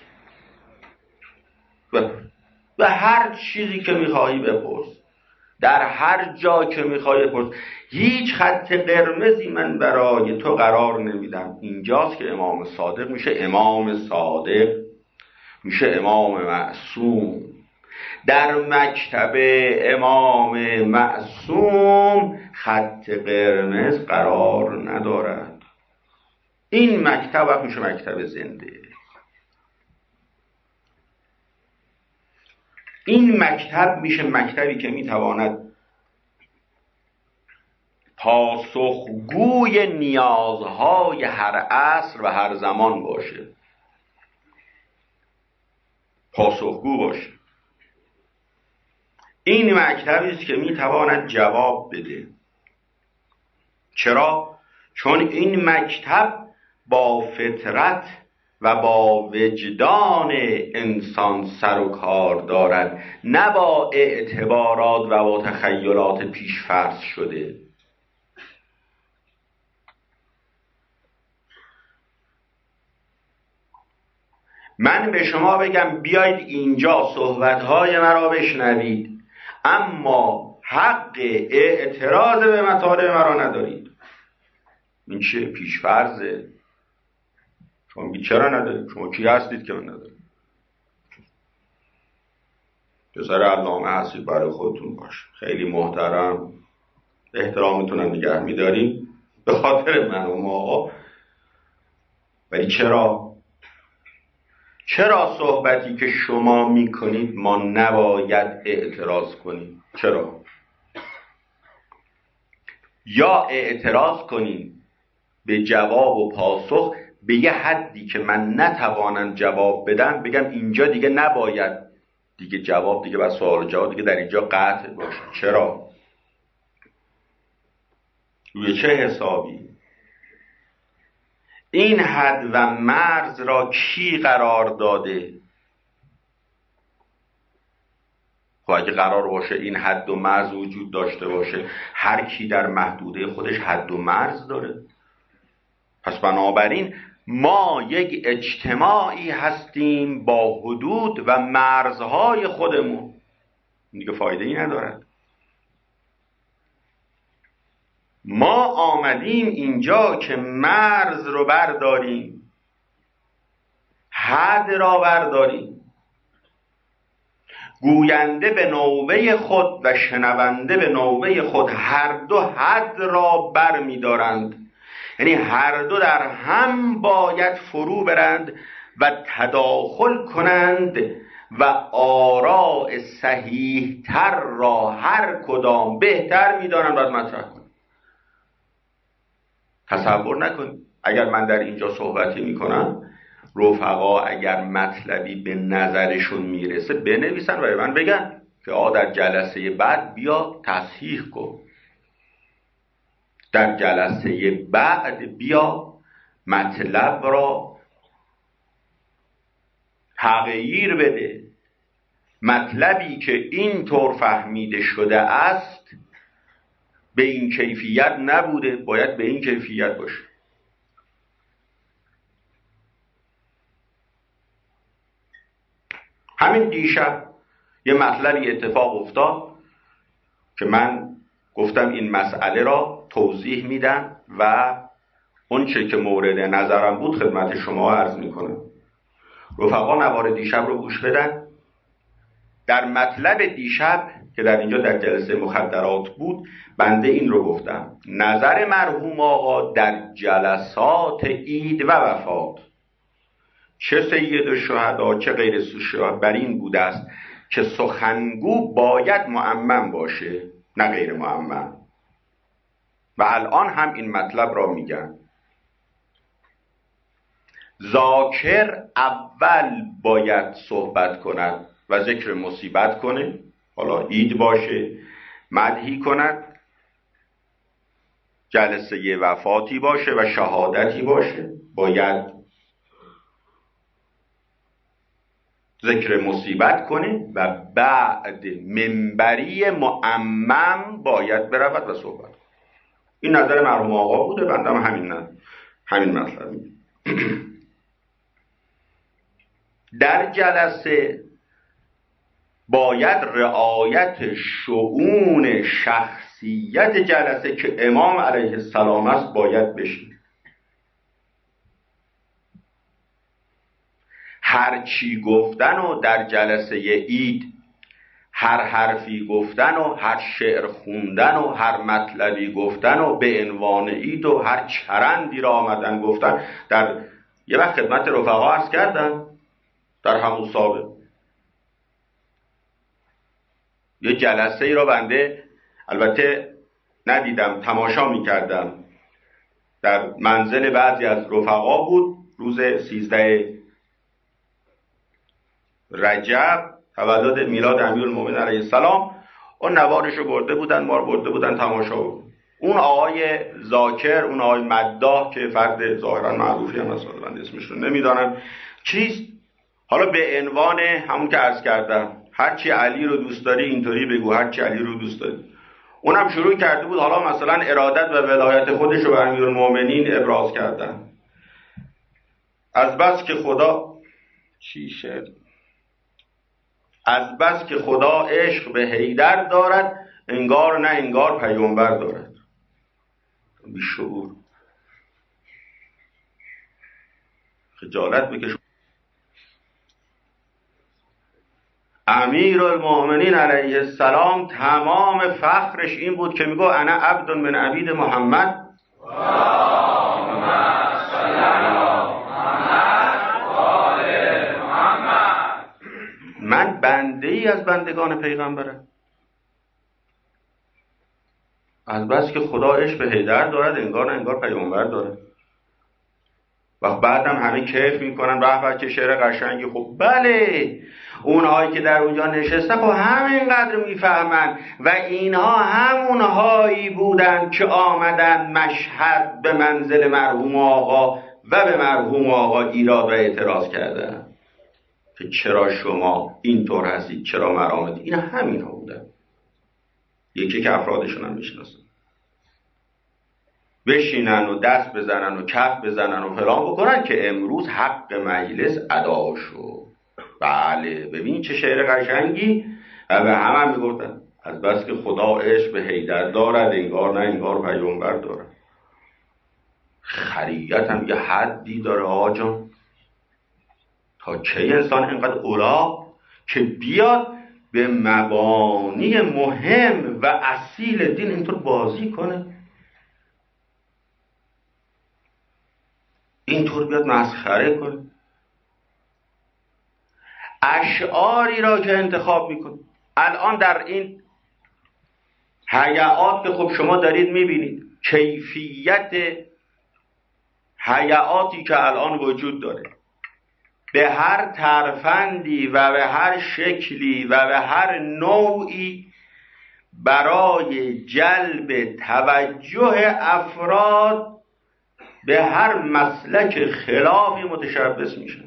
به هر چیزی که میخواهی بپرس، در هر جا که میخواهی بپرس. هیچ خط قرمزی من برای تو قرار نمیدم. اینجاست که امام صادق میشه امام صادق، میشه امام معصوم. در مکتب امام معصوم خط قرمز قرار ندارد. این مکتب وقت میشه مکتب زنده. این مکتب میشه مکتبی که میتواند پاسخگوی نیازهای هر عصر و هر زمان باشه، پاسخگو باشه. این مکتبی است که میتواند جواب بده. چرا؟ چون این مکتب با فطرت و با وجدان انسان سر و کار دارد، نه با اعتبارات و با تخیلات پیش فرض شده. من به شما بگم بیایید اینجا صحبتهای مرا بشنوید، اما حق اعتراض به مطالب مرا ندارید. این چه پیش فرضه؟ شما میگید چرا ندارید؟ شما کی هستید که من ندارید؟ پسر علامه هستید، برای خودتون باش، خیلی محترم، احترامتون هم نگه میداریم به خاطر من و ما. ولی چرا؟ چرا صحبتی که شما میکنید ما نباید اعتراض کنیم؟ چرا؟ یا اعتراض کنیم به جواب و پاسخ به یه حدی که من نتوانم جواب بدم، بگم اینجا دیگه نباید دیگه جواب، دیگه بس سوال و جواب دیگه در اینجا قطع باشه. چرا؟ روی چه حسابی؟ این حد و مرز را کی قرار داده؟ خب اگه قرار باشه این حد و مرز وجود داشته باشه، هر کی در محدوده خودش حد و مرز داره. پس بنابراین ما یک اجتماعی هستیم با حدود و مرزهای خودمون. دیگه فایده ای ندارد. ما آمدیم اینجا که مرز رو برداریم، حد را برداریم. گوینده به نوبه خود و شنونده به نوبه خود هر دو حد را بر می دارند. یعنی هر دو در هم باید فرو برند و تداخل کنند و آراء صحیح تر را هر کدام بهتر می دانند باید مطرح کنند. تصور نکنید اگر من در اینجا صحبتی می کنم، رفقا اگر مطلبی به نظرشون میرسه بنویسن و من بگن که آ در جلسه بعد بیا تصحیح کن، در جلسه بعد بیا مطلب را تغییر بده، مطلبی که اینطور فهمیده شده است به این کیفیت نبوده، باید به این کیفیت باشه. همین دیشب یه مطلبی اتفاق افتاد که من گفتم این مسئله را توضیح میدم و اون چه که مورد نظرم بود خدمت شما عرض میکنم. رفقا نوار دیشب رو گوش بدن. در مطلب دیشب که در اینجا در جلسه مخدرات بود، بنده این رو گفتم: نظر مرحوم آقا در جلسات عید و وفات، چه سید الشهدا چه غیر الشهدا، بر این بوده است که سخنگو باید معمم باشه نه غیر معمم، و الان هم این مطلب را میگن. ذاکر اول باید صحبت کند و ذکر مصیبت کنه، حالا عید باشه مدحی کند، جلسه وفاتی باشه و شهادتی باشه باید ذکر مصیبت کنه و بعد منبری معمم باید برود و صحبت کنه. این نظر مرحوم آقا بوده، بنده هم همین نه. همین مطلب میگه. در جلسه باید رعایت شؤون شخصیت جلسه که امام علیه السلام است باید بشه. هر چی گفتن و در جلسه عید هر حرفی گفتن و هر شعر خوندن و هر مطلبی گفتن و به عنوان عید و هر چرندی را آمدن گفتن. در یه وقت خدمت رفقا عرض کردم در همون سابق یه جلسه ای را بنده البته ندیدم، تماشا میکردم، در منزل بعضی از رفقا بود، روز سیزده رجب تولد میلاد امیرالمومنین علیه السلام. اون نوارشو برده بودن، ما رو برده بودن تماشا بود. اون آقای ذاکر، اون آقای مداح که فرد ظاهرا معروفی هم هست، من اسمش رو نمیدانم چیست، حالا به عنوان همون که عرض کردم هرچی علی رو دوست داری اینطوری بگو، هرچی علی رو دوست داری. اونم شروع کرده بود حالا مثلا ارادت و ولایت خودش رو بر امیرالمومنین ابراز کردن. از بس که خدا چی شد از بس که خدا عشق به حیدر دارد، انگار نه انگار پیامبر دارد. بیشعور خجالت بکش. امیرالمومنین علیه السلام تمام فخرش این بود که میگو انا عبد من عبید محمد. من بنده ای از بندگان پیغمبرم. از بس که خدا عشق به حیدر دارد، انگار نه انگار پیغمبر دارد. و بعدم همه کیف میکنن، به به چه شعر قشنگی. خب بله، اونهایی که در اونجا نشستن خب همینقدر میفهمن و اینها همونهایی بودن که آمدن مشهد به منزل مرحوم آقا و به مرحوم آقا ایراد و اعتراض کردن که چرا شما اینطور هستید، چرا مرامدید. این همین ها بودن، یکی که افرادشون هم میشناسن، بشینن و دست بزنن و کف بزنن و فلان بکنن که امروز حق مجلس ادا شد. بله ببین چه شعر قشنگی. و به همه هم میگفتن از بس که خدا عشق به حیدر دارد، انگار نه انگار پیامبر دارد. خریت هم یه حدی داره آقا جان. تا کی انسان اینقدر اولا که بیاد به مبانی مهم و اصیل دین اینطور بازی کنه، اینطور بیاد مسخره کنه، اشعاری را که انتخاب میکنه. الان در این هیئات که خب شما دارید میبینید کیفیت هیئاتی که الان وجود داره، به هر ترفندی و به هر شکلی و به هر نوعی برای جلب توجه افراد به هر مسلک خلافی متشبث میشه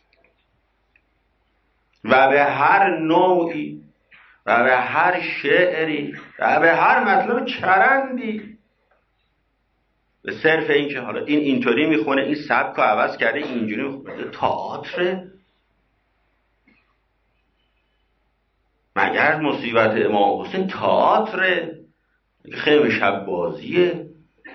و به هر نوعی و به هر شعری و به هر مطلب چرندی، به صرف این که حالا این اینطوری میخونه، این سبک رو عوض کرده، اینجوری میخونه. تئاتر مگر مصیبت امام حسین تئاتر خیلی شب بازیه.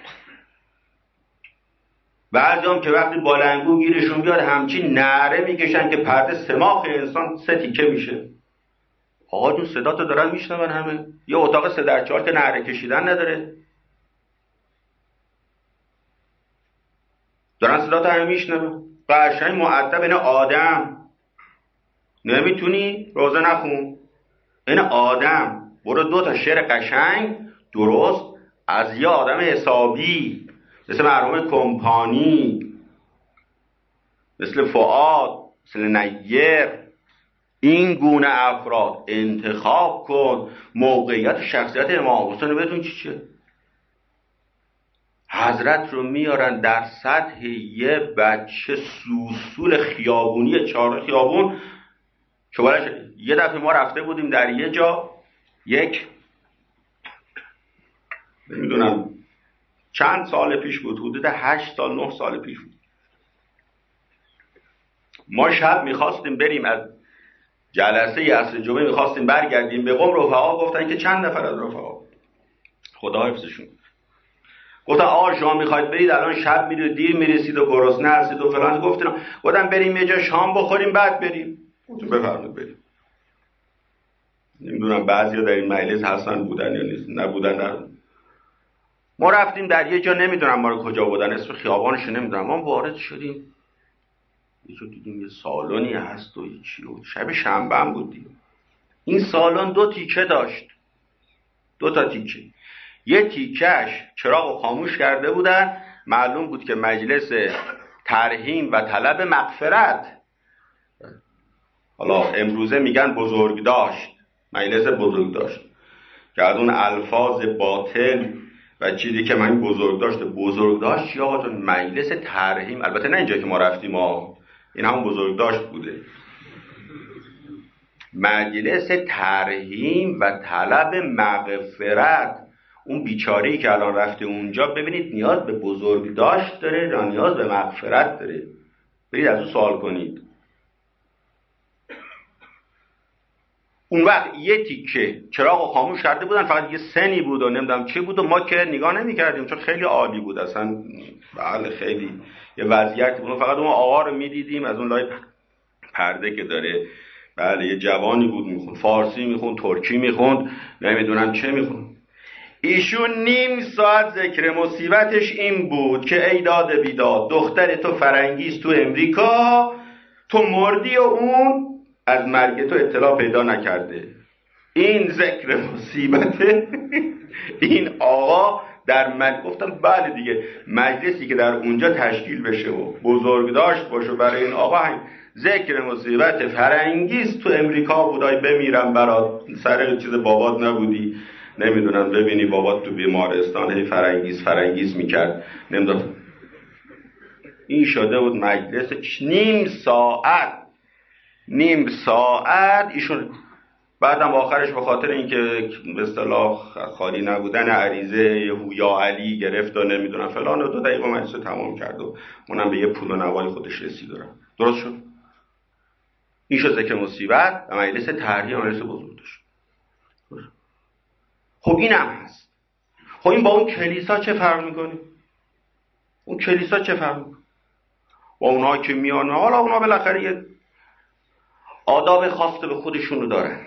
بعضی هم که وقتی بالنگو گیرشون بیاد همچین نعره میکشن که پرده سماخ انسان سه تیکه میشه. آقا جون صدا تو دارن میشنون همه، یه اتاق سه در چهار که نعره کشیدن نداره، دارن صدا تو همه میشنون. قشنگ مؤدب اینه آدم، نمیتونی روزه نخون، اینه آدم، برو دو تا شعر قشنگ درست از یه آدم حسابی مثل مرحوم کمپانی، مثل فؤاد، مثل نیر، این گونه افراد انتخاب کن. موقعیت شخصیت امام حسین بدون چی چیه. حضرت رو میارن در سطح یه بچه سوسول خیابونی چهار خیابون که بالش. یه دفعه ما رفته بودیم در یه جا، یک نمیدونم چند سال پیش بود، حدود هشت سال نه سال پیش بود. ما شب میخواستیم بریم از جلسه عصر جمعه، میخواستیم برگردیم به قم. رفقا گفتن که چند نفر از رفقا خدا حفظشون، گفتن آقا شما میخواید برید الان شب میرید دیر میرسید و گرسنه هستید و فلان. گفتن گفتن بریم یه جا شام بخوریم بعد بریم. گفتم بفرمایید بریم. نمیدونم بعضیا در این مجلس هستن بودن یا نیست، نبودن در. ما رفتیم در یه جا، نمیدونم ما رو کجا بودن، اسم خیابانش نمیدونم. ما وارد شدیم یه جا دیدیم یه سالونی هست و چی، و شب شنبه هم بود دیگه. این سالن دو تیکه داشت، دو تا تیکه. یه تیکش چراغو خاموش کرده بودن، معلوم بود که مجلس ترحیم و طلب مغفرت، حالا امروزه میگن بزرگ داشت، مجلس بزرگ داشت، که از اون الفاظ باطل و چیزی که من بزرگ داشت بزرگ داشت یا آقا جون مجلس ترحیم. البته نه اینجا که ما رفتیم ها، این همون بزرگ داشت بوده. مجلس ترحیم و طلب مغفرت. اون بیچاره‌ای که الان رفته اونجا، ببینید نیاز به بزرگ داشت داره یا نیاز به مغفرت داره؟ برید از اون سوال کنید. اون وقت یه تیکه چراغو خاموش کرده بودن، فقط یه سنی بود و نمیدونم چی بود و ما که نگاه نمی‌کردیم چون خیلی عالی بود اصلا. بله خیلی یه وضعیتی بود، فقط اون آقا رو می‌دیدیم از اون لای پرده که داره. بله یه جوانی بود میخوند فارسی، میخوند ترکی، میخوند نمیدونم چه میخوند. ایشون نیم ساعت ذکر مصیبتش این بود که ای داد بیداد، دختر تو فرنگیست تو امریکا، تو مردی و اون از مرگ تو اطلاع پیدا نکرده. این ذکر مصیبته. این آقا در من گفتم بله دیگه، مجلسی که در اونجا تشکیل بشه و بزرگ داشت باشه برای این آقا، ذکر مصیبت فرنگیست تو امریکا بودای بمیرم برات، سر چیز بابات نبودی نمیدونم ببینی بابات تو بیمارستان هی فرنگیز فرنگیز میکرد نمیدونم. این شده بود مجلس نیم ساعت نیم ساعت ایشون. بعدم آخرش به خاطر اینکه به اصطلاح خالی نبودن عریضه هویا علی گرفت و نمیدونم فلان و دو دقیقه مجلس رو تمام کرد و اونم به یه پول و نوای خودش رسید. درست شد. این شد ذکر مصیبت و مجلس تحریم مجلس بزرگ داشت. خب اینم هست. خب این با اون کلیسا چه فرق میکنه؟ اون کلیسا چه فرق میکنه؟ با اونها که میان، حالا اونها بالاخره یه آداب خاص به خودشونو دارن.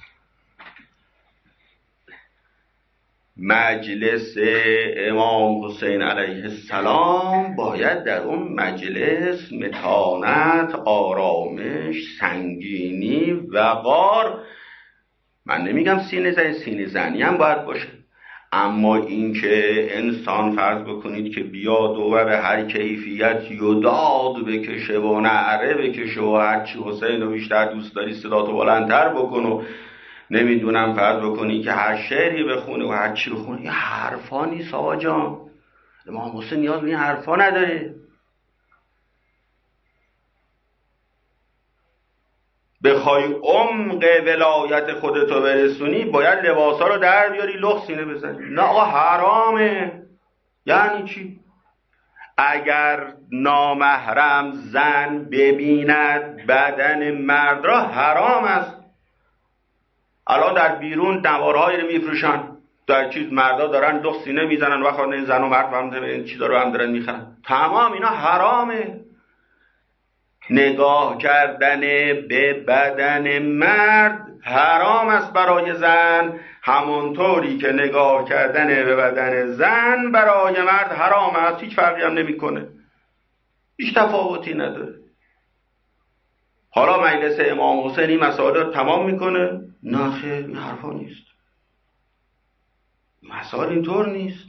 مجلس امام حسین علیه السلام باید در اون مجلس متانت، آرامش، سنگینی، وقار، من نمیگم سینه زنی، سینه زنی هم باید باشه، اما این که انسان فرض بکنید که بیاد و به هر کیفیت یداد بکشه و نعره بکشه و هرچی حسین رو بیشتر دوست داری صداتو بلندتر بکن و نمیدونم فرض بکنی که هر شعری بخونه و هر چی بخونه، این حرفا نیست آقا جان. امام حسین نیاز به این حرفا نداره. بخوای عمق ولایت خودتو برسونی باید لباسا رو در بیاری لخ سینه بزنی. نه آقا حرامه. یعنی چی؟ اگر نامحرم زن ببیند بدن مرد را حرام است. الان در بیرون نوارهایی رو میفروشن، در چیز مردا دارن دو سینه میزنن و خود این زن و مرد هم این چیزا رو هم دارن میخرن. تمام اینا حرامه. نگاه کردن به بدن مرد حرام است برای زن، همونطوری که نگاه کردن به بدن زن برای مرد حرام است. هیچ فرقی هم نمیکنه، هیچ تفاوتی نداره. حالا مجلس امام حسین این مسائل رو تمام میکنه؟ نه خیر، این حرفا نیست. مسائل اینطور نیست.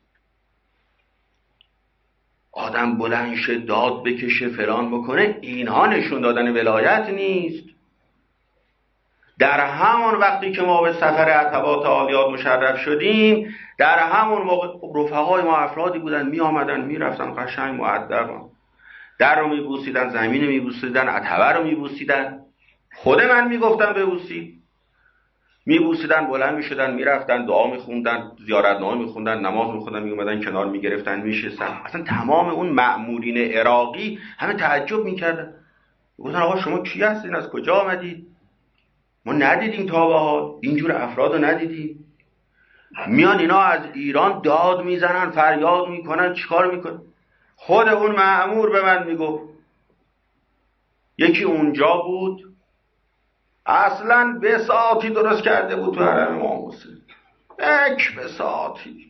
آدم بلند شه داد بکشه فلان بکنه، اینها نشون دادن ولایت نیست. در همون وقتی که ما به سفر عتبات عالیات مشرف شدیم، در همون موقع رفقای ما افرادی بودن می آمدن می رفتن قشنگ مؤدب، در رو می بوسیدن، زمین رو می بوسیدن، عتبه رو می بوسیدن. خود من می گفتم ببوسید، می بوسیدن، بلند می شدن، می رفتن دعا می خوندن، زیارتنامه می خوندن، نماز می خوندن، می اومدن کنار می گرفتن، می شستن. اصلا تمام اون مأمورین عراقی همه تعجب می کردن. گفتن آقا شما کی هستین؟ از کجا آمدید؟ ما ندیدیم تا به حال اینجور افراد رو ندیدیم. میان اینا از ایران داد میزنن، فریاد میکنن، چیکار میکنن؟ خود اون مأمور به من میگفت، یکی اونجا بود اصلا بساطی درست کرده بود تو حرم امام حسین، یک بساطی،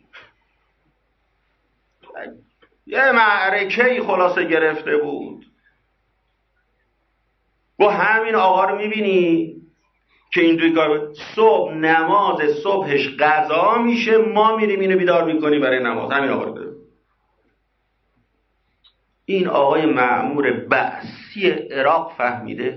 یه معرکه‌ای خلاصه گرفته بود. با همین آقا رو میبینی که اینجوری کار، صبح نماز صبحش قضا میشه، ما میریم اینو بیدار میکنیم برای نماز. همین آقا رو داره. این آقای مأمور بعثی عراق فهمیده.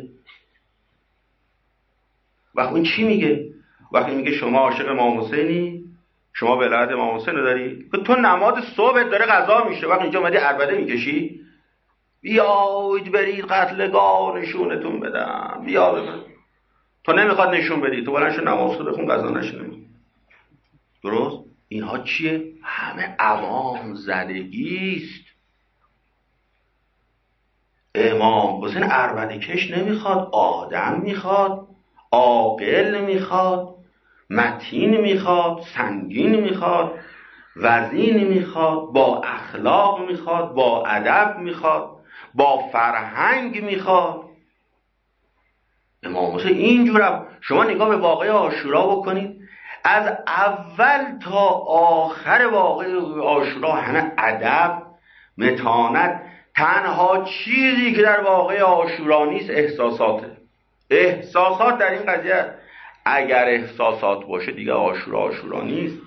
وقتی این چی میگه؟ وقتی میگه شما عاشق امام حسینی، شما ولایت امام حسین رو داری، تو نماز صبح داره قضا میشه، وقتی اینجا اومدی عربده میکشی، بیاید برید قتلگاه نشونتون بدم، بیا ببین. تو نمیخواد نشون بدی، تو بلند شو نماز خود بخون قضا نشه. درست؟ اینها چیه؟ همه عوام زدگی است. امام حسین عربده کش نمیخواد، آدم میخواد، عاقل میخواد، متین میخواد، سنگین میخواد، وزین میخواد، با اخلاق میخواد، با ادب میخواد، با فرهنگ میخواد. امام حسین اینجوره. شما نگاه به واقعه عاشورا بکنید، از اول تا آخر واقعه عاشورا همه ادب، متانت. تنها چیزی که در واقعه عاشورا نیست احساساته. احساسات در این قضیه، اگر احساسات باشه دیگه عاشورا عاشورا نیست.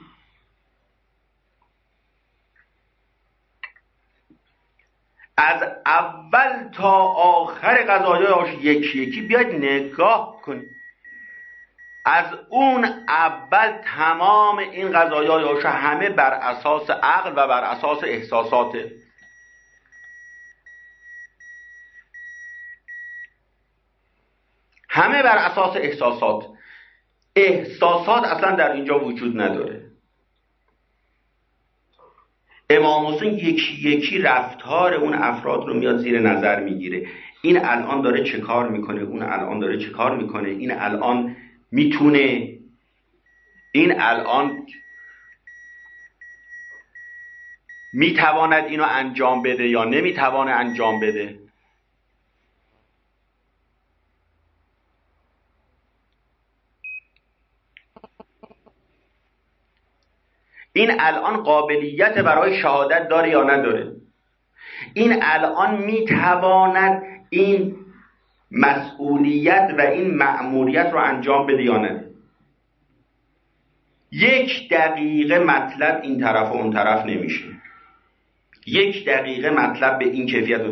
از اول تا آخر قضایای عاشورا یکی یکی بیاید نگاه کنید. از اون اول تمام این قضایای عاشورا همه بر اساس عقل و بر اساس احساساته. همه بر اساس احساسات. احساسات اصلا در اینجا وجود نداره. امام حسین یکی یکی رفتار اون افراد رو میاد زیر نظر میگیره. این الان داره چه کار میکنه، اون الان داره چه کار میکنه، این الان میتونه این الان میتواند اینو انجام بده یا نمیتوانه انجام بده؟ این الان قابلیت برای شهادت داره یا نداره؟ این الان میتواند این مسئولیت و این مأموریت رو انجام بده یا نه؟ یک دقیقه مطلب این طرف و اون طرف نمیشه. یک دقیقه مطلب به این کیفیت.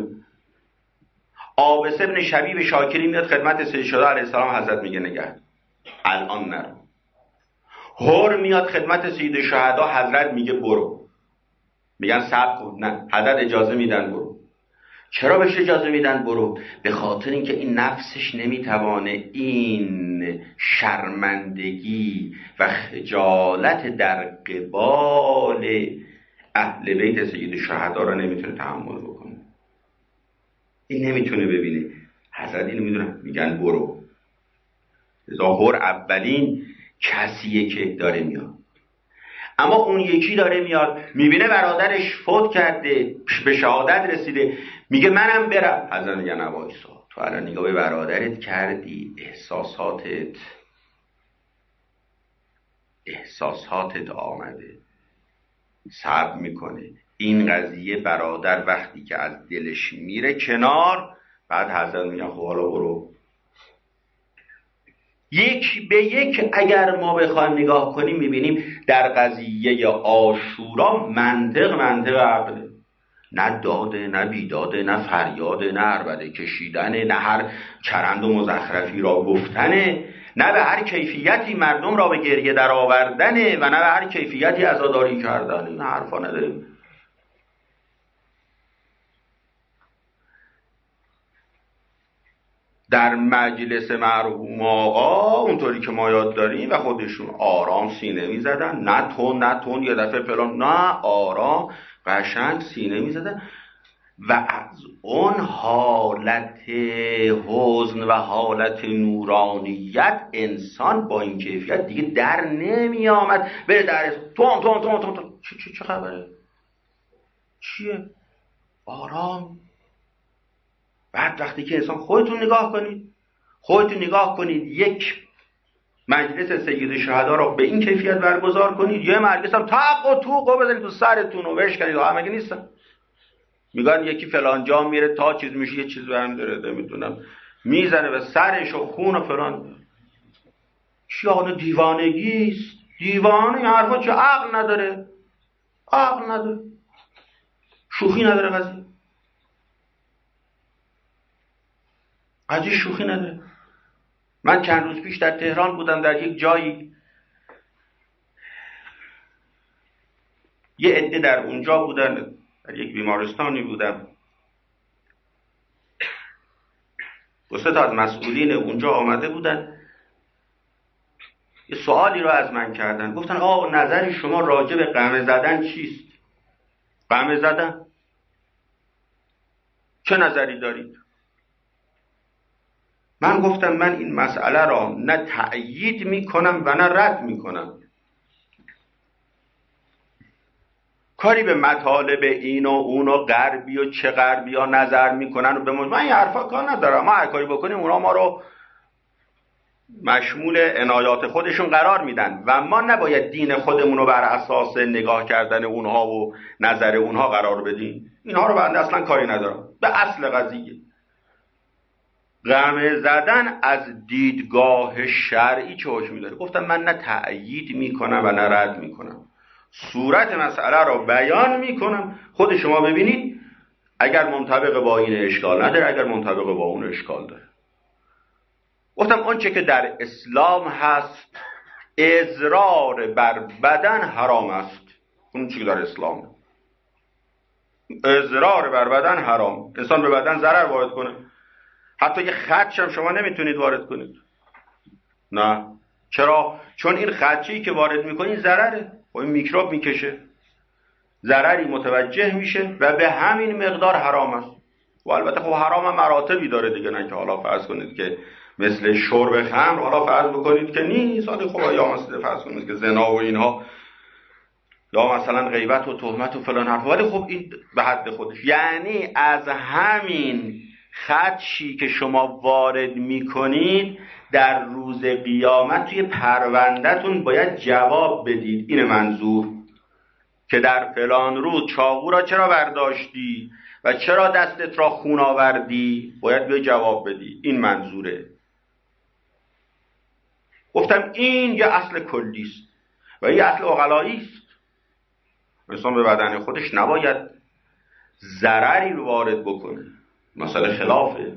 عابس ابن شبیب شاکری میاد خدمت سید شهدا علیه السلام، حضرت میگه نگه الان نرو. هور میاد خدمت سید شهدا، حضرت میگه برو. میگن صبر کن، نه، حضرت اجازه میدن برو. چرا بهش اجازه میدن برو؟ به خاطر اینکه این نفسش نمیتوانه این شرمندگی و خجالت در قبال اهل بیت سید شهدا را نمیتونه تحمل بکنه. این نمیتونه ببینه. حضرت اینو میدونن، میگن برو. ظاهر اولین کسیه که داره میاد. اما اون یکی داره میاد، میبینه برادرش فوت کرده، به شهادت رسیده، میگه منم برم. حضرت میگه نوایسا، تو الان نگاه به برادرت کردی، احساساتت احساساتت آمده، صبر میکنه. این قضیه برادر وقتی که از دلش میره کنار، بعد حضرت میگه خب حالا برو. یک به یک اگر ما بخوایم نگاه کنیم میبینیم در قضیه عاشورا منطق منطق عقله. نه داده، نه بیداده، نه فریاده، نه عربده کشیدنه، نه هر چرند و مزخرفی را گفتنه، نه به هر کیفیتی مردم را به گریه در آوردنه و نه به هر کیفیتی عزاداری کردن. این حرفا نداریم. در مجلس مرحوم آقا اونطوری که ما یاد داریم و خودشون آرام سینه میزدن، نه تون نه تون یه دفعه فلان، نه، آرام قشنگ سینه میزدن و از اون حالت حزن و حالت نورانیت انسان با این کیفیت دیگه در نمی آمد. بره در تون تون تون تون تون چه, چه, چه خبره؟ چیه؟ آرام. بعد وقتی که انسان خودتون نگاه کنید خودتون نگاه کنید یک مجلس سید شهدا را به این کیفیت برگزار کنید، یه مجلس هم تق و توق و بزنید تو سرتون و وش کنید. ها مگه نیستن؟ میگن یکی فلان جا میره تا چیز میشه، یه چیز برم داره میدونم میزنه به سرش و خون و فلان. چی آنه دیوانگیست؟ دیوانه. این حرفا چه عقل نداره؟ عقل نداره، شوخی نداره قضیه. قضیه شوخی نداره. من چند روز پیش در تهران بودم، در یک جایی یه عده در اونجا بودن، در یک بیمارستانی بودم. دو سه تا از مسئولین اونجا آمده بودن، یه سوالی رو از من کردن. گفتن آقا نظر شما راجع به قمه زدن چیست؟ قمه زدن چه نظری دارید؟ من گفتم من این مسئله را نه تأیید میکنم و نه رد میکنم. کاری به مطالب این و اون و غربی و چه غربی ها نظر میکنن و به من این حرفا کار ندارم. ما هر کاری بکنیم اونا ما رو مشمول عنایات خودشون قرار میدن و ما نباید دین خودمون رو بر اساس نگاه کردن اونها و نظر اونها قرار بدیم. اینها رو بنده اصلا کاری ندارم. به اصل قضیه قمه زدن از دیدگاه شرعی چه حکمی داره؟ گفتم من نه تأیید میکنم و نه رد میکنم، صورت مسئله را بیان میکنم، خود شما ببینید اگر منطبق با این اشکال نداره، اگر منطبق با اون اشکال داره. گفتم اون چه که در اسلام هست اضرار بر بدن حرام است. اون چه که در اسلام اضرار بر بدن حرام، انسان به بدن ضرر وارد کنه. حتی یه خدش هم شما نمیتونید وارد کنید. نه. چرا؟ چون این خدشی که وارد میکنید ضرره، و این میکروب میکشه، ضرری متوجه میشه و به همین مقدار حرام است. و البته خب حرام هم مراتبی داره دیگه، نه که حالا فرض کنید که مثل شرب خمر، حالا فرض بکنید که نیست، حالا خب یا مثلا فرض کنید که زنا و اینها، یا مثلا غیبت و تهمت و فلان حرف، ولی خب این به حد خودش. یعنی از همین خدشی که شما وارد میکنید در روز قیامت توی پروندهتون باید جواب بدید. این منظور که در فلان روز چاقو را چرا برداشتی و چرا دستت را خون آوردی، باید به جواب بدی. این منظوره. گفتم این یه اصل کلی است و یه اصل عقلایی است. انسان به بدن خودش نباید ضرری وارد بکنه. مسئله خلافه.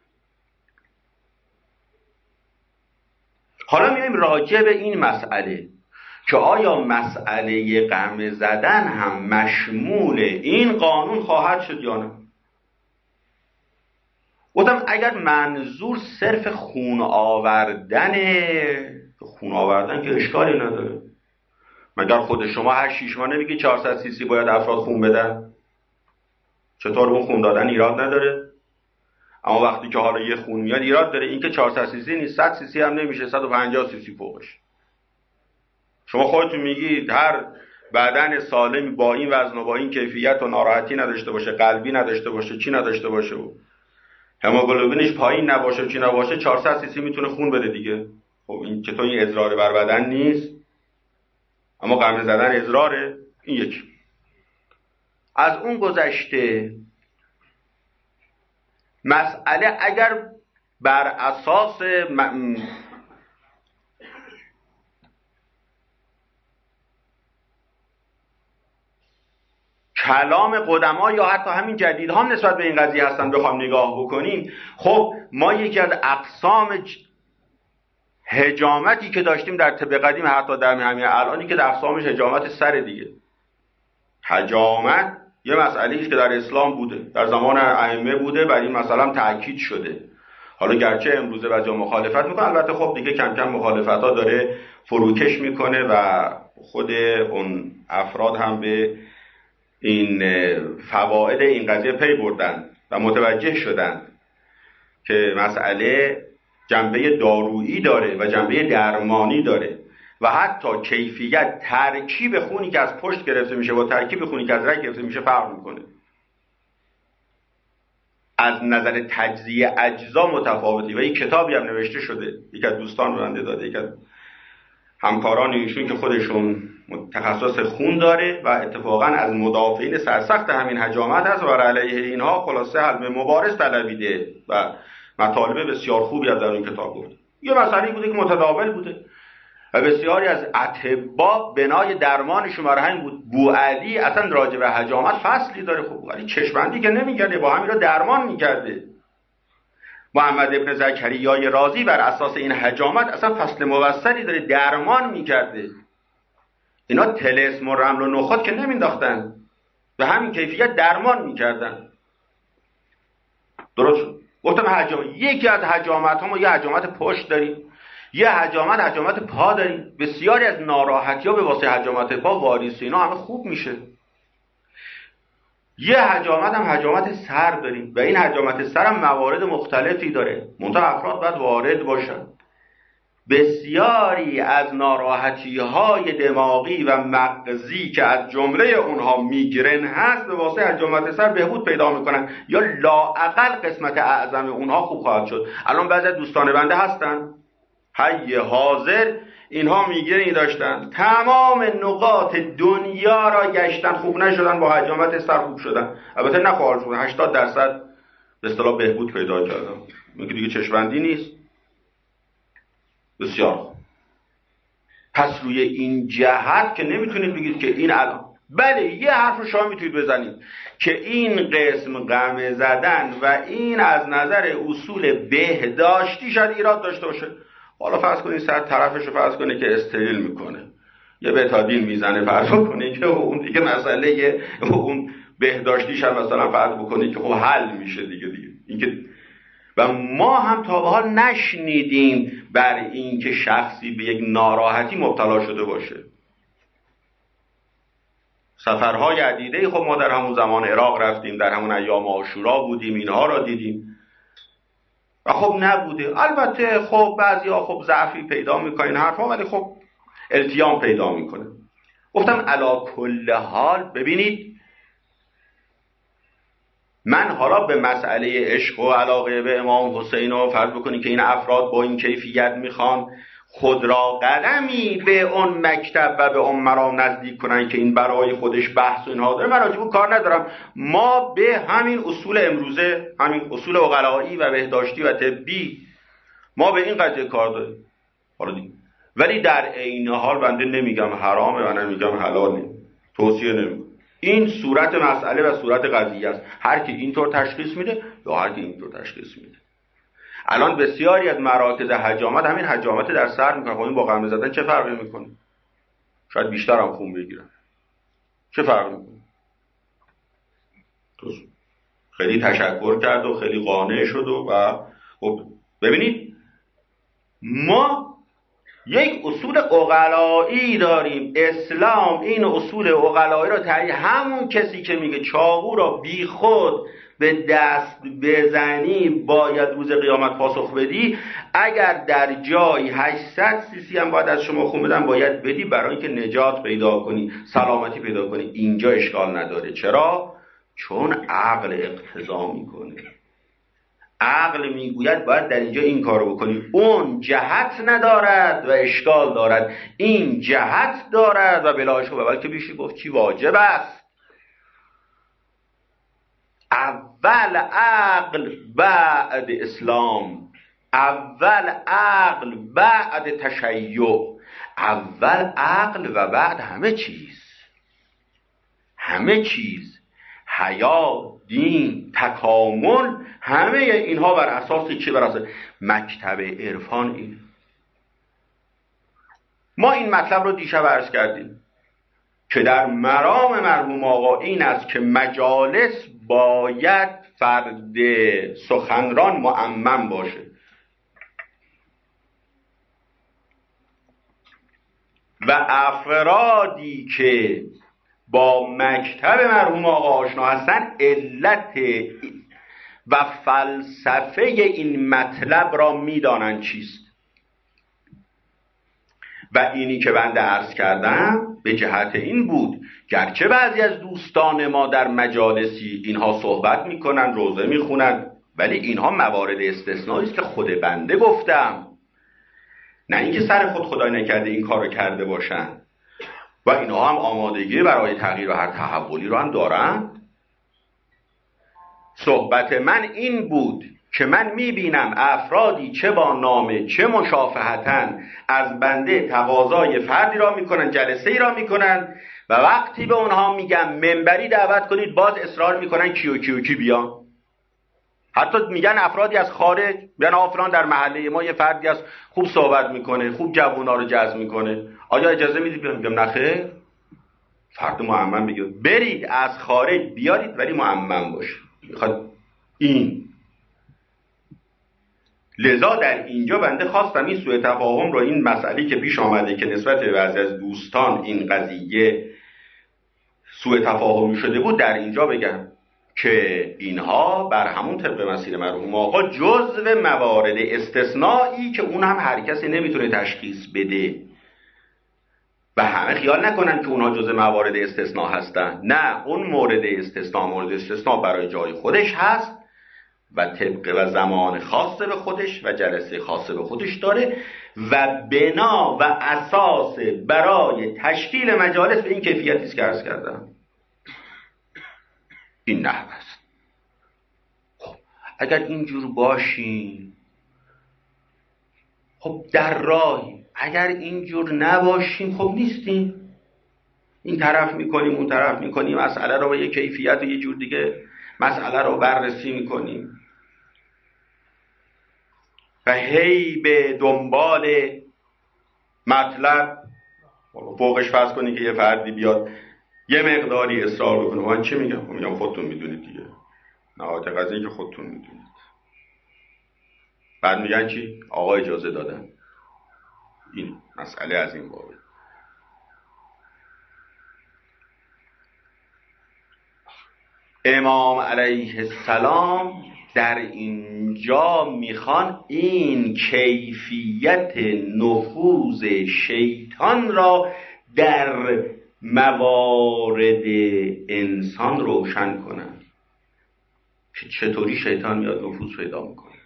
حالا میایم راجع به این مسئله که آیا مسئله غم زدن هم مشمول این قانون خواهد شد یا نه. گفتم اگر منظور صرف خون آوردنه، خون آوردن که اشکالی نداره. مگر خود شما هر شیش ماه نمیگی چهارصد سی سی باید افراد خون بدن؟ چطور اون خون دادن ایراد نداره؟ اما وقتی که حالا یه خون میاد ایراد داره. این که چهارصد سی سی نیست، صد سی سی هم نمیشه، صد و پنجاه سی سی فوقش. شما خودتون میگید هر بدن سالمی با این وزن و با این کیفیت و ناراحتی نداشته باشه، قلبی نداشته باشه، چی نداشته باشه و هموگلوبینش پایین نباشه، چی نباشه، چهارصد سی سی میتونه خون بده دیگه. خب این چطور این اضرار بر بدن نیست؟ اما غم زدن اضراره. این یکی. از اون گذشته مسئله اگر بر اساس م... کلام قدما یا حتی همین جدید هم نسبت به این قضیه هستن بخوام نگاه بکنیم، خب ما یکی از اقسام حجامتی که داشتیم در طب قدیم، حتی در همین الانی که در اقسامش حجامت سر دیگه. حجامت یه مسئله ایست که در اسلام بوده، در زمان ائمه بوده، بر این مثلا تأکید شده. حالا گرچه امروزه بعضیا مخالفت میکنه، البته خب دیگه کم کم مخالفت ها داره فروکش میکنه و خود اون افراد هم به این فواید این قضیه پی بردن و متوجه شدن که مسئله جنبه دارویی داره و جنبه درمانی داره و حتی کیفیت ترکیب خونی که از پشت گرفته میشه با ترکیب خونی که از رگ گرفته میشه فرق میکنه. از نظر تجزیه اجزا متفاوتی و این کتابی هم نوشته شده، یکی از دوستان بنده داده، یکی از همکاران ایشون که خودشون تخصص خون داره و اتفاقا از مدافعین سرسخت همین حجامت هست و علیه اینها خلاصه حل مبارز طلبیده و مطالب بسیار خوبی از در این کتاب بود. یه مسئله بوده که متداول بوده و بسیاری از اطباء بنای درمانشون برای همین بود. بوعلی اصلا راجع به حجامت فصلی داره. خب ولی چشمندی که نمی‌کرده، با همین را درمان می‌کرده. محمد ابن زکریای رازی بر اساس این حجامت اصلا فصل موثری داره، درمان می‌کرده. اینا طلسم و رمل و نخود که نمینداختن، به همین کیفیت درمان می‌کردن. درست شد. گفتم حجامت، یکی از حجامت ها ما یه حجامت پشت داریم، یه حجامت حجامت پا داریم. بسیاری از ناراحتی ها به واسطه حجامت پا واریس اینا همه خوب میشه. یه حجامت هم حجامت سر داریم و این حجامت سر هم موارد مختلفی داره، منتها افراد باید وارد باشن. بسیاری از ناراحتی های دماغی و مغزی که از جمله اونها میگرن هست به واسطه حجامت سر بهبود پیدا میکنن یا لااقل قسمت اعظم اونها خوب خواهد شد. الان بعضی از دوستان بنده هستن حی حاضر اینها میگرنی داشتن، تمام نقاط دنیا را گشتن، خوب نشدن، با حجامت سر خوب شدن. البته نه خواهد شدن، هشتاد درصد به اصطلاح بهبود پیدا کردن. میگه دیگه چشمندی نیست. بسیار. پس روی این جهت که نمیتونید بگید که این الان، بله یه حرف رو شما میتونید بزنید که این قسم غم زدن و این از نظر اصول بهداشتی شاید ایراد داشته باشه. حالا فرض کنید سر طرفش رو فرض کنه که استریل میکنه، یه بتادین میزنه، فرض کنید که اون دیگه مسئله اون بهداشتیش هم مثلا فرض بکنید که خب حل میشه دیگه دیگه اینکه. و ما هم تا به حال نشنیدیم بر این که شخصی به یک ناراحتی مبتلا شده باشه. سفرهای عدیده خب ما در همون زمان عراق رفتیم، در همون ایام عاشورا بودیم، اینها را دیدیم. و خب نبوده. البته خب بعضیا خب ضعفی پیدا میکنن حرفا، ولی خب التیام پیدا میکنه. گفتم علا کل حال ببینید، من حالا به مسئله عشق و علاقه به امام حسین رو فرض بکنید که این افراد با این کیفیت میخوان خود را قدمی به اون مکتب و به اون مرام نزدیک کنن که این برای خودش بحث و اینها داره، من راجع به کار ندارم. ما به همین اصول امروزه، همین اصول عقلایی و بهداشتی و طبی، ما به این قضیه کار داریم. حالا دیگه ولی در عین حال بنده نمیگم حرامه و نمیگم حلاله، توصیه نمیکنم. این صورت مسئله و صورت قضیه است. هر کی اینطور تشخیص میده یا هر کی اینطور تشخیص میده. الان بسیاری از مراکز حجامت همین حجامت در سر میکنن. خب این با قمه زدن چه فرقی میکنه؟ شاید بیشتر هم خون بگیرن. چه فرقی میکنه؟ تو خیلی تشکر کرد و خیلی قانع شد و, و خب ببینید ما یک اصول عقلایی داریم. اسلام این اصول عقلایی را تایید. همون کسی که میگه چاقو را بی خود به دست بزنی باید روز قیامت پاسخ بدی، اگر در جای هشتصد سی سی هم باید از شما خون بدن باید بدی برای اینکه نجات پیدا کنی، سلامتی پیدا کنی. اینجا اشکال نداره. چرا؟ چون عقل اقتضا میکنه. عقل میگوید باید در اینجا این کارو بکنی. اون جهت ندارد و اشکال دارد، این جهت دارد و بلاش خوبه. بلکه بیشی گفت چی واجب است؟ اول عقل بعد اسلام، اول عقل بعد تشیع، اول عقل و بعد همه چیز. همه چیز، حیا، دین، تکامل، همه اینها بر اساس چی؟ بر اساس مکتب عرفان. این ما این مطلب رو دیشب عرض کردیم که در مرام مرحوم آقا این است که مجالس باید فرد سخنران معمم باشه و افرادی که با مکتب مرحوم آقا آشنا هستن علت و فلسفه این مطلب را میدانند چیست. و اینی که بنده عرض کردم به جهت این بود گرچه بعضی از دوستان ما در مجالسی اینها صحبت میکنن، روزه میخونن، ولی اینها موارد استثنایی است که خود بنده گفتم، نه اینکه سر خود خدای نکرده این کارو کرده باشن. و اینها هم آمادگی برای تغییر و هر تحولی رو هم دارن. صحبت من این بود که من میبینم افرادی چه با نامه چه مشافهتن از بنده تقاضای فردی را میکنن، جلسه ای را میکنن و وقتی به اونها میگم منبری دعوت کنید باز اصرار میکنن کیو کیو کی بیان. حتی میگن افرادی از خارج، میگن آفلان در محله ما یه فردی از خوب صحبت میکنه، خوب جوونا رو جذب میکنه، آیا اجازه میدید بیان؟ میگم نخیر، فرد معمم بگید برید از خارج بیارید ولی معمم باشه. میخواد این. لذا در اینجا بنده خواستم این سوء تفاهم رو، این مسئله که پیش آمده که نسبت به بعضی از دوستان این قضیه سوء تفاهمی شده بود، در اینجا بگم که اینها بر همون طبق مسیر مرحوم آقا جزو موارد استثنایی که اون هم هر کسی نمیتونه تشخیص بده و همه خیال نکنن که اونها جزو موارد استثنا هستن. نه، اون مورد استثنا مورد استثنا برای جای خودش هست و طبق و زمان خاص به خودش و جلسه خاص به خودش داره و بنا و اساس برای تشکیل مجالس به این کیفیتی است که عرض کردم. این نحو است. خب اگر اینجور باشیم خب در راهی، اگر اینجور نباشیم خب نیستیم. این طرف میکنیم اون طرف میکنیم، مسئله رو با یه کیفیت و یه جور دیگه مسئله رو بررسی میکنیم و هی به دنبال مطلب فوقش فرض کنی که یه فردی بیاد یه مقداری اصرار بکنه. من چی میگم؟ میگم خودتون میدونید دیگه، نهایت قضیه که خودتون میدونید. بعد میگن چی؟ آقا اجازه دادن. این مسئله از این بابه. امام علیه السلام در اینجا میخوان این کیفیت نفوذ شیطان را در موارد انسان روشن کنن که چطوری شیطان میاد نفوذ پیدا میکنه،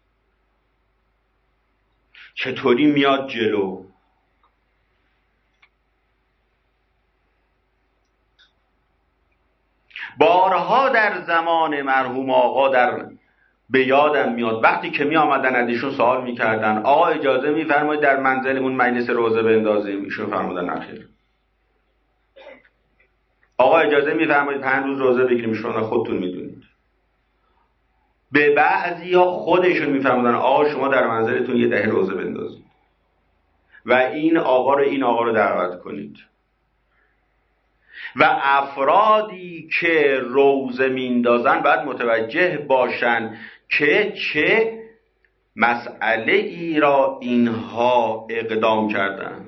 چطوری میاد جلو. بارها در زمان مرحوم آقا در به یادم میاد وقتی که می آمدن از ایشون سوال میکردن آقا اجازه میفرمایید در منزلمون مجلس روزه بندازیم؟ ایشون فرمودن نخیر. آقا اجازه میفرمایید پنج روز روزه بگیریم؟ ایشون خودتون میدونید. به بعضیا خودشون میفرمودن آقا شما در منزلتون یه دهه روزه بندازید و این آقا رو این آقا رو دعوت کنید. و افرادی که روزه میندازن باید متوجه باشن که چه مسئله ای را اینها اقدام کردن.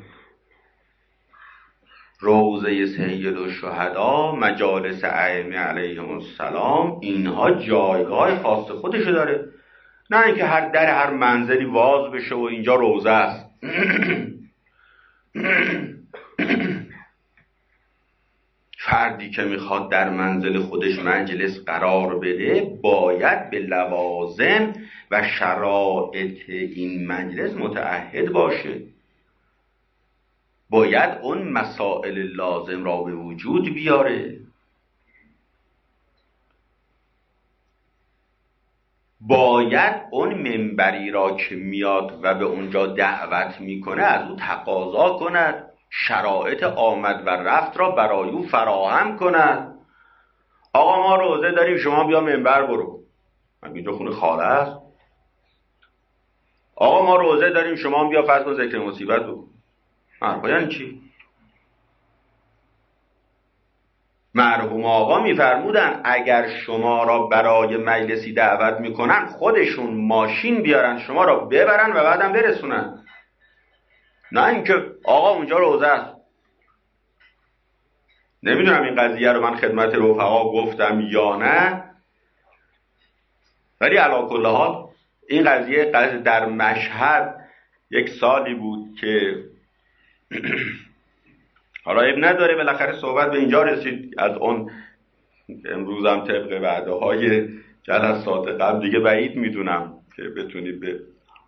روزه سید الشهدا، مجالس ائمه علیهم السلام، اینها جایگاه خاص خودشو داره، نه اینکه هر در هر منزلی واز بشه و اینجا روزه است. فردی که میخواد در منزل خودش مجلس قرار بده باید به لوازم و شرایط این مجلس متعهد باشه، باید اون مسائل لازم را به وجود بیاره، باید اون منبری را که میاد و به اونجا دعوت میکنه از او تقاضا کند، شرایط آمد و رفت را برای او فراهم کند. آقا ما روزه داریم شما بیا منبر برو، من اینجا خونه خاله است. آقا ما روزه داریم شما بیا فرض کن ذکر مصیبت بکن. مرحبا یعنی چی؟ مرحوم آقا میفرمودن اگر شما را برای مجلسی دعوت میکنن خودشون ماشین بیارن شما را ببرن و بعدم برسونن، نه اینکه آقا اونجا روزه است. نمیدونم این قضیه رو من خدمت رفقا گفتم یا نه، ولی علی کل حال این قضیه قضیه در مشهد یک سالی بود که حالا عیب نداره بالاخره صحبت به اینجا رسید. از اون امروزم طبق وعده های جلسات قبل دیگه بعید میدونم که بتونید به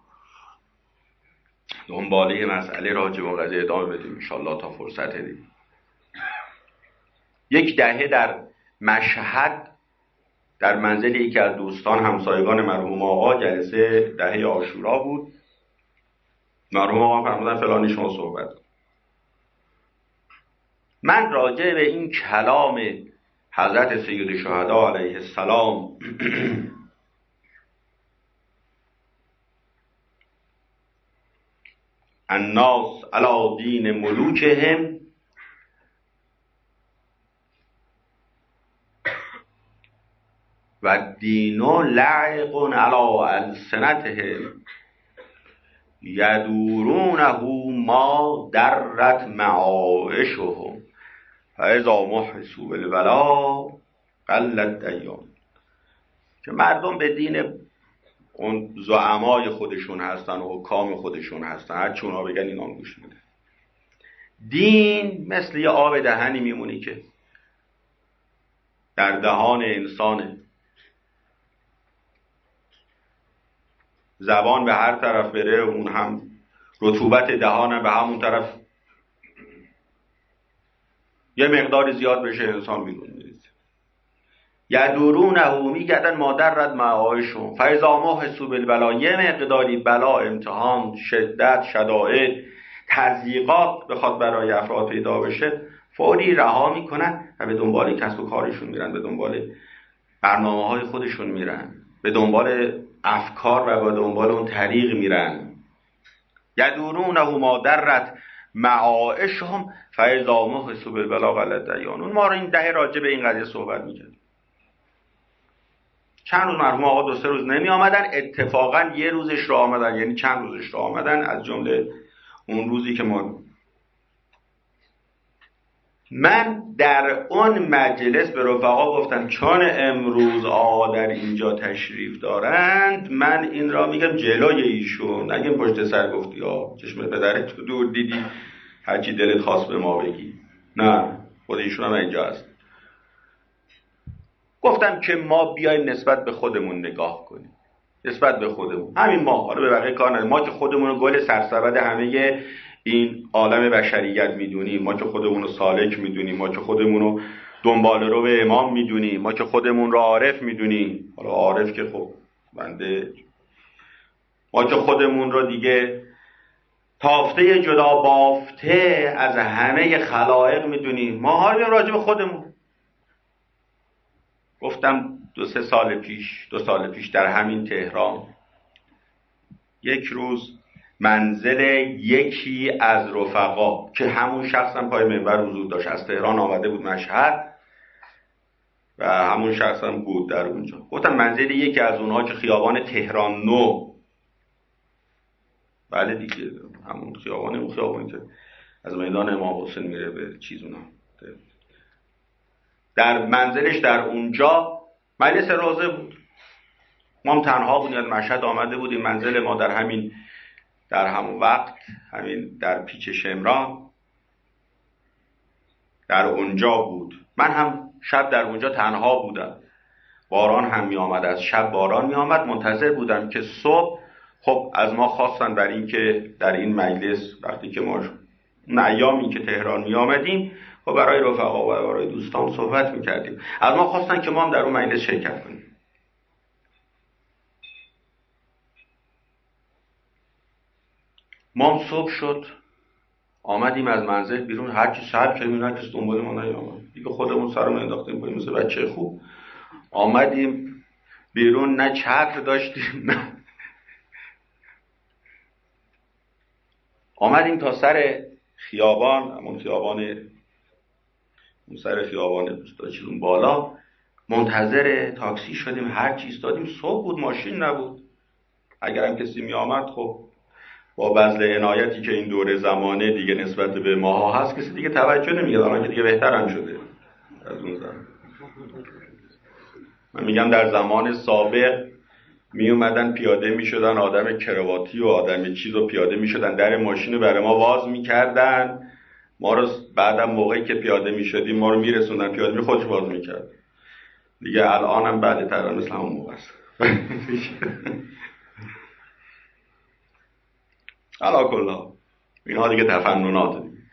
دنباله مسئله راجع به قضیه ادامه بدیم انشالله تا فرصت دید. یک دهه در مشهد در منزل یکی از دوستان همسایگان مرحوم آقا جلسه دهه عاشورا بود. مرحوم آقا فرمودن فلانی شما صحبت. من راجع به این کلام حضرت سید الشهدا علیه السلام الناس علی دین ملوکهم و دین لعق علی السنتهم یدورونه ما درت معایشهم فاذا محسوا بالبلا قلت ایام. که مردم به دین اون زعمای خودشون هستن و حکام خودشون هستن، هر چی اونا بگن اینا گوش میده. دین مثل یه آب دهنی میمونی که در دهان انسانه، زبان به هر طرف بره اون هم رطوبت دهان به همون طرف یه مقدار زیاد بشه انسان بیرون میریزه. یدورونه میگردن مادرت معایشون فاذا محسوا بالبلا، یه مقداری بلا، امتحان، شدت، شدائد، تضییقات بخواد برای افراد پیدا بشه فوری رها میکنن و به دنبال کسب و کارشون میرن، به دنبال برنامه های خودشون میرن، به دنبال افکار و به دنبال اون طریق میرن. یدورونه ما درت معایشهم فاذا محسوا بالبلا قلت ایام. ما رو این دهه راجع به این قضیه صحبت میکرد. چند روز مرحوم آقا دو سه روز نمی آمدن، اتفاقا یه روزش را آمدن، یعنی چند روزش را آمدن، از جمله اون روزی که ما من در اون مجلس به رفقا گفتم چون امروز آقا در اینجا تشریف دارند، من این را میگم جلوی ایشون، نگیم پشت سر گفتی یا چشم پدرت تو دور دیدی هرچی دلت خواست به ما بگی، نه خود ایشون هم اینجا هست. گفتم که ما بیایم نسبت به خودمون نگاه کنیم، نسبت به خودمون، همین ما، حالا به بقیه کار نداریم، ما که خودمون رو گل سرسبد همه این عالم بشریت میدونیم، ما که خودمون رو سالک میدونیم، ما که خودمون رو دنبال رو به امام میدونیم، ما که خودمون رو عارف میدونیم، حالا عارف که خب بنده، ما که خودمون رو دیگه تافته جدا بافته از همه خلائق میدونیم، ما حالا راجع به خودمون. گفتم دو سه سال پیش دو سال پیش در همین تهران یک روز منزل یکی از رفقا که همون شخصم پای منبر حضور داشت، از تهران آمده بود مشهد و همون شخصم بود در اونجا. گفتم منزل یکی از اونها که خیابان تهران نو، بله دیگه همون خیابان، اون خیابانی که از میدان امام حسین میره به چیز اونا، در منزلش در اونجا مجلس روزه بود. ما هم تنها بودیم، از مشهد آمده بودیم، منزل ما در همین در همون وقت همین در پیچ شمران در اونجا بود. من هم شب در اونجا تنها بودم، باران هم می آمد، از شب باران می آمد، منتظر بودم که صبح خب از ما خواستن برای این که در این مجلس وقتی که ما اون ایامی که تهران می آمدیم خب برای رفقا و برای دوستان صحبت می کردیم، از ما خواستن که ما هم در اون مجلس شرکت کنیم. ما هم صبح شد آمدیم از منزل بیرون، هر کی سر کردیم هر کس دنبال ما نیامد دیگه، خودمون سرمون انداختیم پایین مثل بچه خوب. آمدیم بیرون، نه چتر داشتیم نه، آمدیم تا سر خیابان، همون خیابان اون سر خیابان چیزون بالا، منتظر تاکسی شدیم، هر چیز دادیم. صبح بود، ماشین نبود، اگرم کسی می آمد خب با بذل عنایتی که این دوره زمانه دیگه نسبت به ماها هست کسی دیگه توجه نمیگه، الان که دیگه بهتر هم شده از اون زمان. من میگم در زمان سابق می اومدن پیاده می شدن، آدم کرواتی و آدم چیز رو پیاده می شدن، در ماشین برای ما واز می کردن، ما رو بعدم موقعی که پیاده می شدیم ما رو می رسوندن پیاده می خودش باز می کرد دیگه. الان هم بعد تران مثل همون موقع است. علا کلا اینها دیگه تفننات دیگه.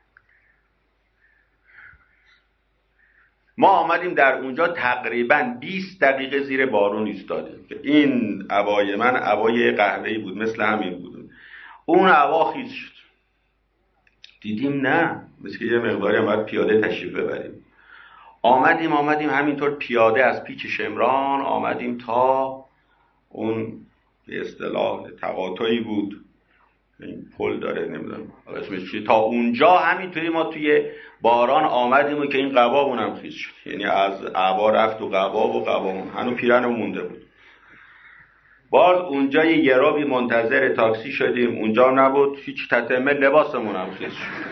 ما آمدیم در اونجا تقریبا بیست دقیقه زیر بارون ایستادیم که این عبای من عبای قهوه‌ای بود مثل همین بود، اون عبا خیس شد. دیدیم نه، مثل که یه مقداری هم باید پیاده تشریف ببریم. آمدیم آمدیم همینطور پیاده از پیچ شمران آمدیم تا اون به اصطلاح تقاطعی بود، این پل داره نمیدونم اسمش چیه، تا اونجا همینطوری ما توی باران آمدیم و که این قبابون هم خیس شد، یعنی از عبا رفت و قباب و قبابون هنو پیرنو مونده بود. باز اونجا یه یرابی منتظر تاکسی شدیم، اونجا نبود، هیچ تتمه، لباسمون هم خیس شد.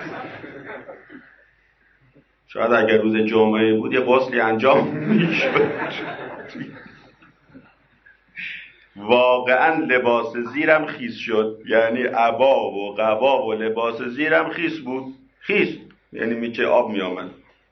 شاید اگر روز جمعه بود یه غسلی انجام میشد. واقعا لباس زیرم خیس شد، یعنی عبا و قبا و لباس زیرم خیس بود، خیس یعنی میچه آب میامد.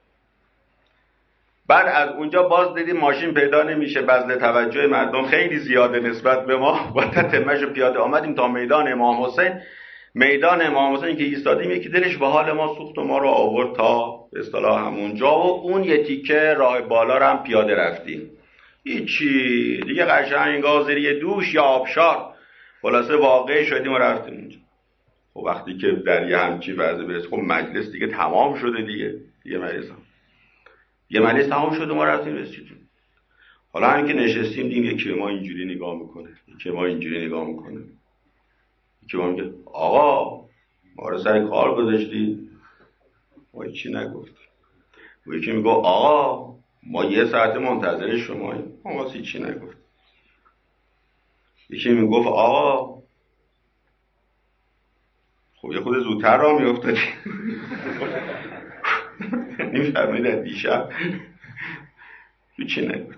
بعد از اونجا باز دیدیم ماشین پیدا نمیشه، بذل توجه مردم خیلی زیاده نسبت به ما، با تتمه‌اش پیاده آمدیم تا میدان امام حسین. میدان امام حسین که ایستادیم یکی دلش به حال ما سوخت و ما رو آورد تا به اصطلاح همونجا و اون یه تیکه راه بالا رو هم پیاده رفتیم. هیچی دیگه، قشنگ زیر دوش یا آبشار، خلاصه واقع شدیم و رفتیم اونجا. خب وقتی که در یه همچی وضع برسه خب مجلس دیگه تمام شده دیگه، دیگه مجلس هم یه مجلس تمام شده، ما رفتیم رسیدیم. حالا همین که نشستیم دیدیم یکی به ما اینجوری نگاه میکنه، یکی ما اینجوری نگاه میکنه، یکی ما میگه آقا ما رو سر کار گذاشتی؟ ما چی نگفت. و یکی میگه آقا ما یه ساعت منتظر شماییم، ما واسه چی نگفت. یکی میگفت آقا خب یه خود زودتر راه میافتادی. میفرمایید دیشب هیچی نگفت.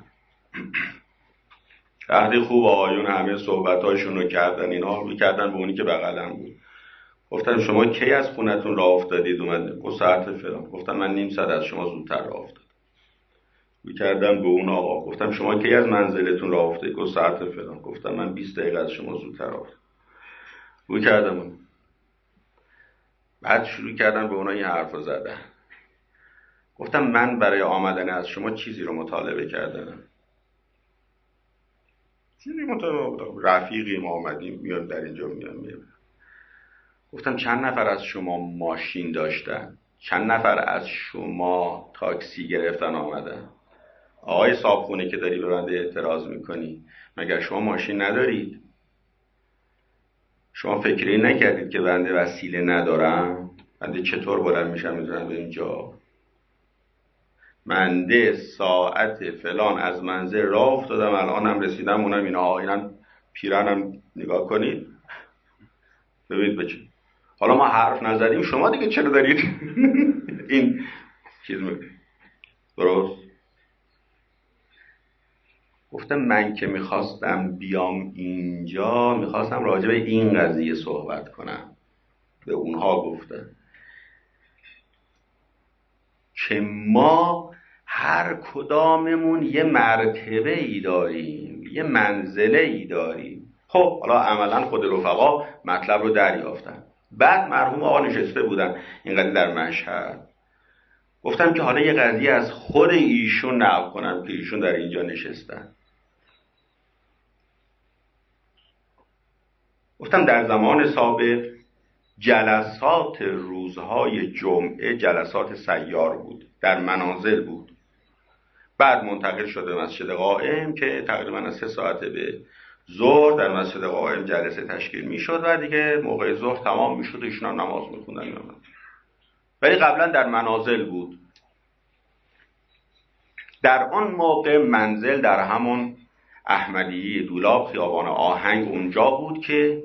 وقتی خوب آقایون همه صحبتاشون رو کردن، اینا رو کردن به اونی که بغلم بود. گفتم شما کی از خونتون راه افتادید اومدید؟ گفت ساعت فلان. گفتم من نیم ساعت از شما زودتر راه افتادم. کردم به اون آقا، گفتم شما کی از منزلتون راه افتادید؟ گفت ساعت فلان. گفتم من بیست دقیقه از شما زودتر راه افتادم. رو کردم اون. بعد شروع کردم به اونها این حرفا زدن. گفتم من برای آمدن از شما چیزی رو مطالبه کردم. چیزی مطالبه رفیقی ما آمدیم میاد در اینجا میام میام. گفتم چند نفر از شما ماشین داشتن؟ چند نفر از شما تاکسی گرفتن آمدن؟ آقای صابخونه که داری به بنده اعتراض میکنی، مگر شما ماشین ندارید؟ شما فکری نکردید که بنده وسیله ندارم؟ بنده چطور بلند میشم میتونم به اینجا؟ بنده ساعت فلان از منزل راه افتادم، الانم رسیدم، اونم اینا آینم پیرنم نگاه کنید ببینید بچه. حالا ما حرف نزدیم، شما دیگه چرا دارید این چیز میگه؟ درست؟ گفتم من که میخواستم بیام اینجا میخواستم راجع به این قضیه صحبت کنم. به اونها گفتم که ما هر کداممون یه مرتبه ای داریم، یه منزله ای داریم. خب حالا عملا خود رفقا مطلب رو دریافتن. بعد مرحوم آقا نشسته بودن این قضیه در مشهد. گفتم که حالا یه قضیه از خود ایشون نقل کنم که ایشون در اینجا نشستن. گفتم در زمان سابق جلسات روزهای جمعه جلسات سیار بود، در منازل بود. بعد منتقل شده مسجد قائم که تقریبا از سه ساعت به ظهر در مسجد قائم جلسه تشکیل میشد و دیگه موقع ظهر تمام میشد و ایشون هم نماز میخوندن. ولی قبلا در منازل بود. در آن موقع منزل در همون احمدیه دولاب خیابان آهنگ اونجا بود که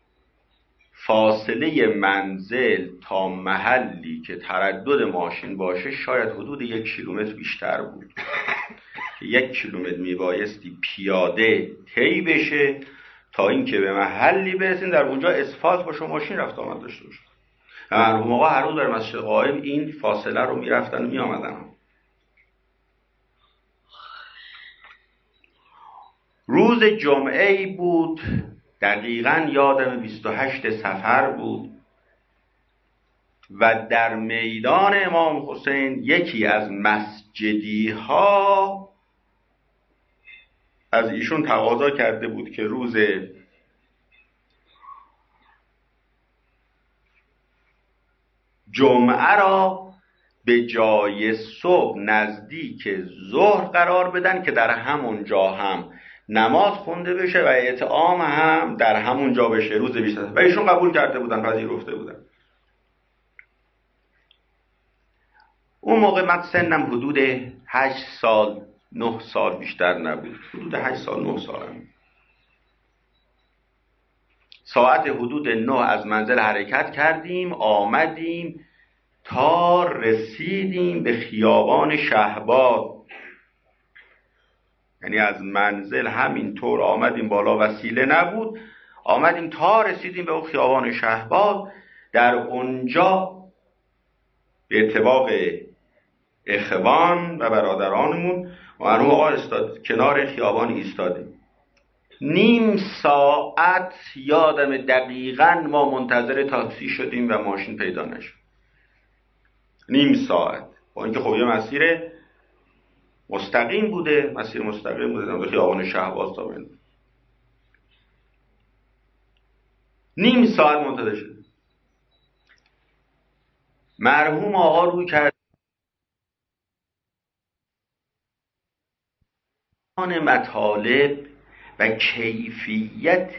فاصله منزل تا محلی که تردد ماشین باشه شاید حدود یک کیلومتر بیشتر بود. یک کیلومتر میبایستی پیاده طی بشه تا اینکه به محلی برسین در اونجا اسفالت باشه ماشین رفت آمد داشته باشه. مرحوم آقا هر روز در مسجد قائم این فاصله رو میرفتن و میآمدن. روز جمعه ای بود، دقیقاً یادم بیست و هشت صفر بود و در میدان امام حسین یکی از مسجدی ها از ایشون تقاضا کرده بود که روز جمعه را به جای صبح نزدیک ظهر قرار بدن که در همون جا هم نماز خونده بشه و اطعام هم در همون جا بشه روز بیست. و ایشون قبول کرده بودن، پذیرفته بودن. اون موقع من سنم حدود هشت سال نه سال بیشتر نبود، حدود هشت سال نه سالم. ساعت حدود نه از منزل حرکت کردیم، آمدیم تا رسیدیم به خیابان شهباد. یعنی از منزل همین طور آمدیم بالا، وسیله نبود، آمدیم تا رسیدیم به اون خیابان شهباد. در اونجا به اتفاق اخوان و برادرانمون مرحوم آقا استاد کنار خیابان ایستادیم. نیم ساعت یادم دقیقاً ما منتظر تاکسی شدیم و ماشین پیدا نشد. نیم ساعت، با اینکه خب یه مسیر مستقیم بوده، مسیر مستقیم بوده در خیابان شهباز تا بین. نیم ساعت منتظر شد. مرحوم آقا روی کرد مطالب و کیفیت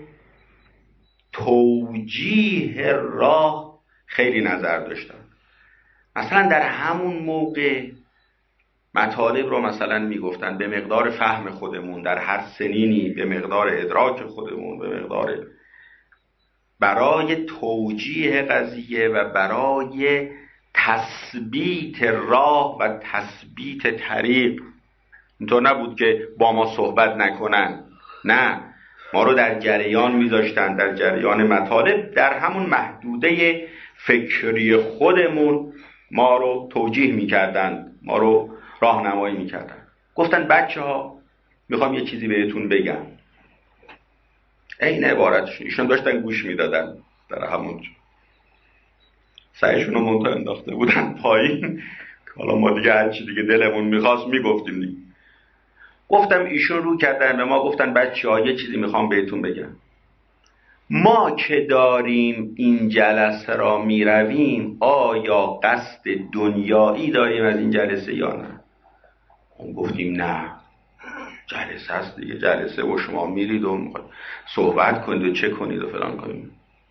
توجیه راه خیلی نظر داشتن. مثلا در همون موقع مطالب رو مثلا میگفتن به مقدار فهم خودمون در هر سنینی، به مقدار ادراک خودمون، به مقدار برای توجیه قضیه و برای تثبیت راه و تثبیت طریق. اینطور نبود که با ما صحبت نکنن، نه، ما رو در جریان میذاشتن، در جریان مطالب، در همون محدوده فکری خودمون ما رو توجیه میکردن، ما رو راهنمایی میکردن. گفتن بچه ها میخوام یه چیزی بهتون بگم. این عبارتشون، ایشون داشتن گوش میدادن در همونجا، سعیشون رو منطقه انداخته بودن پایین، حالا ما دیگه هرچی دیگه دلمون میخواست میگفتیم دیگه. گفتم ایشون رو کردن به ما، گفتن بچه ها یه چیزی میخوام بهتون بگم. ما که داریم این جلسه را میرویم، آیا قصد دنیایی داریم از این جلسه یا نه؟ اون گفتیم نه، جلسه هست دیگه، جلسه و شما میرید و صحبت کنید و چه کنید و فلان کنید،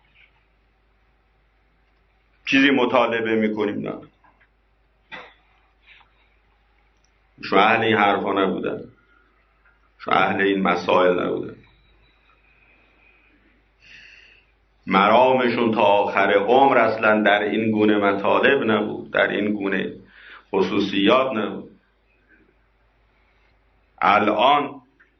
چیزی مطالبه میکنیم نه. شما اهل این حرفا نبودن، شما اهل این مسائل نبودن. مرامشون تا آخر عمر اصلا در این گونه مطالب نبود، در این گونه خصوصیات نبود. الان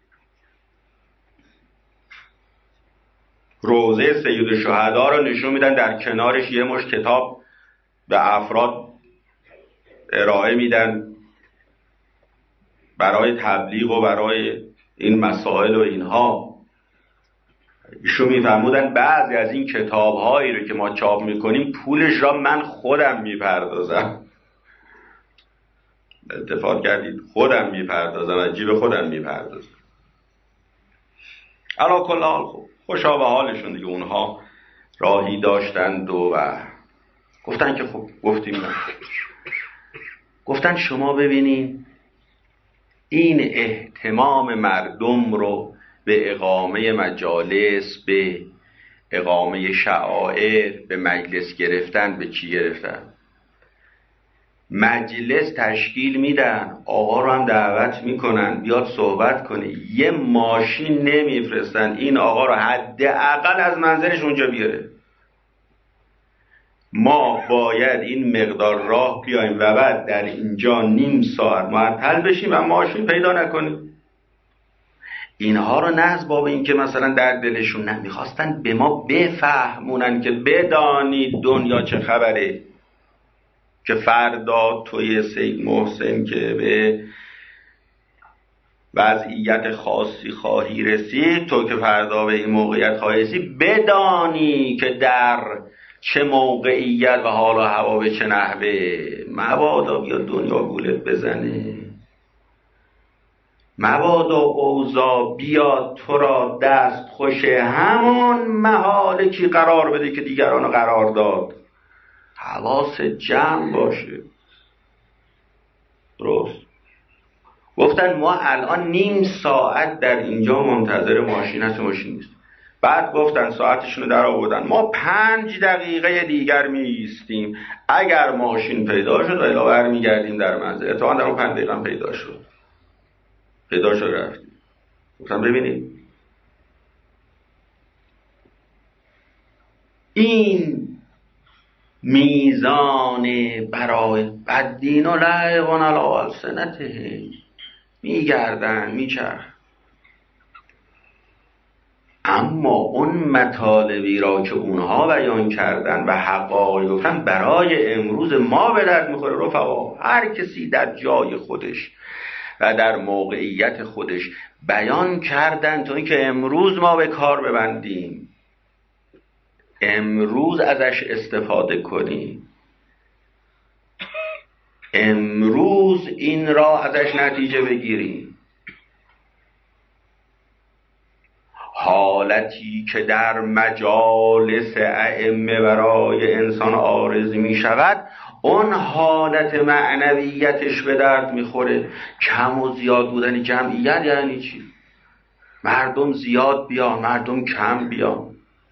روضه سید الشهدا رو نشون میدن، در کنارش یه مش کتاب به افراد ارائه میدن برای تبلیغ و برای این مسائل و اینها. ایشون میفرمودن بعضی از این کتاب‌هایی رو که ما چاپ میکنیم پولش را من خودم میپردازم. اتفاق کردید خودم میپردازم، از جیب خودم میپردازم. علا کل حال خوب خوشا به حالشون دیگه، اونها راهی داشتند و, و گفتن که خب گفتیم نه. گفتن شما ببینین این اهتمام مردم رو به اقامه مجالس، به اقامه شعائر، به مجلس گرفتن، به چی گرفتن؟ مجلس تشکیل میدن، آقا رو هم دعوت میکنن بیاد صحبت کنه، یه ماشین نمیفرستن این آقا رو حداقل از منزلش اونجا بیاره. ما باید این مقدار راه بیایم و بعد در اینجا نیم ساعت معطل بشیم و ماشین پیدا نکنیم. اینها رو نه از باب این که مثلا در دلشون نمیخواستن به ما بفهمونن که بدانید دنیا چه خبره، که فردا توی سید محسن که به وضعیت خاصی خواهی رسید، تو که فردا به این موقعیت خواهی رسید، بدانی که در چه موقعیت و حال و هوا به چه نحوه. مبادا بیا دنیا گولت بزنه، مبادا اوضاع بیا تو را دست خوش همون مهالکی قرار بده که دیگران قرار داد. حواس جمع باشه. درست گفتن ما الان نیم ساعت در اینجا منتظر ماشین هست، ماشین نیست. بعد گفتن ساعتشون رو در آوردن، ما پنج دقیقه دیگر می ایستیم، اگر ماشین پیدا شد و الا برمیگردیم در منزل. اتفاقا در اون پنج دقیقه پیدا شد، پیدا شد رفتیم. گفتن ببینید این میزان برای بدین و لعبان علی السنته میگردن میچرخ. اما اون مطالبی را که اونها بیان کردن و حقایق گفتن برای امروز ما به درد میخوره. رفقا هر کسی در جای خودش و در موقعیت خودش بیان کردن تا اینکه امروز ما به کار ببندیم، امروز ازش استفاده کنیم، امروز این را ازش نتیجه بگیریم. حالتی که در مجالس ائمه برای انسان عارض می شود، اون حالت معنویتش به درد می خوره. کم و زیاد بودن جمعیت یعنی چی؟ مردم زیاد بیان، مردم کم بیان.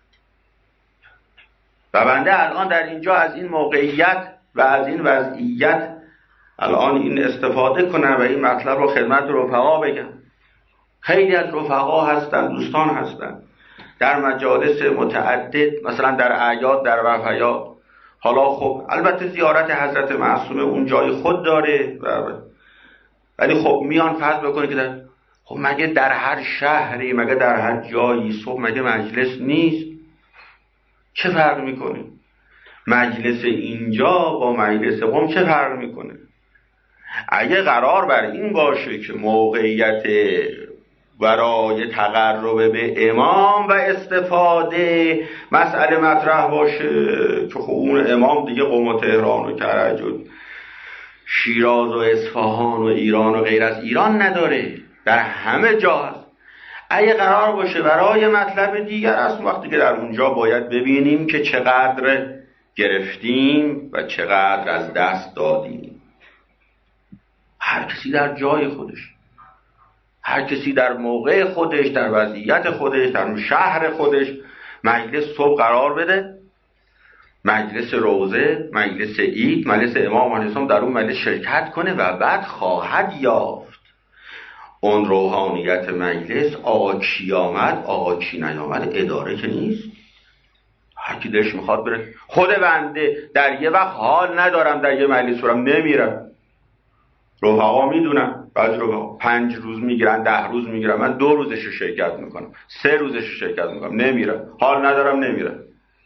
و بنده الان در اینجا از این موقعیت و از این وضعیت الان این استفاده کنم و این مطلب رو خدمت رفقا بگم. خیلی از رفقا هستن، دوستان هستن در مجالس متعدد، مثلا در اعیاد، در وفیات، حالا خب البته زیارت حضرت معصومه اون جای خود داره، ولی خب میان فرض بکنه که در خب مگه در هر شهری، مگه در هر جایی صبح مگه مجلس نیست؟ چه فرق میکنه؟ مجلس اینجا با مجلس قم چه فرق میکنه؟ اگه قرار بر این باشه که موقعیت برای تقرب به امام و استفاده مسئله مطرح باشه که خب اون امام دیگه قم و تهران و کرج و شیراز و اصفهان و ایران و غیر از ایران نداره، در همه جا هست. اگه قرار باشه برای مطلب دیگر است، وقتی که در اونجا باید ببینیم که چقدر گرفتیم و چقدر از دست دادیم. هر کسی در جای خودش، هر کسی در موقع خودش، در وضعیت خودش، در شهر خودش مجلس صبح قرار بده، مجلس روزه، مجلس عید، مجلس امام علیه السلام، در اون مجلس شرکت کنه و بعد خواهد یافت اون روحانیت مجلس. آقا کی آمد آقا کی نیامد اداره که نیست، هر کی دلش میخواد بره. خود بنده در یه وقت حال ندارم در یه مجلس برم، نمیرم. رفقا میدونم بعضی رفقا پنج روز میگیرن، ده روز میگیرن، من دو روزش شرکت میکنم، سه روزش شرکت میکنم، نمیرم، حال ندارم نمیرم.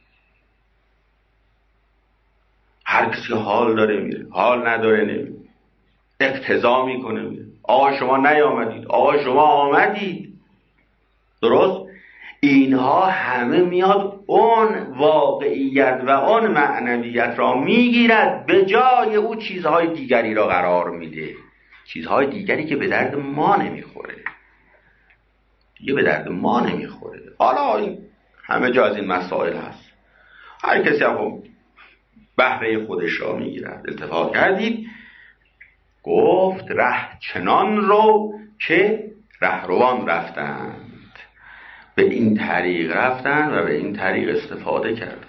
هر کسی حال داره میره، حال نداره نمیره، اقتضا میکنه میره. آقا شما نیامدید، آقا شما آمدید. درست؟ اینها همه میاد اون واقعیت و اون معنویت را میگیرد، به جای او چیزهای دیگری را قرار میده، چیزهای دیگری که به درد ما نمیخوره، دیگه به درد ما نمیخوره. حالا این همه جا از این مسائل هست، هر کسی هم بهره خودش را میگیرد. التفات کردید گفت ره چنان رو که رهروان رفتند، به این طریق رفتن و به این طریق استفاده کردن.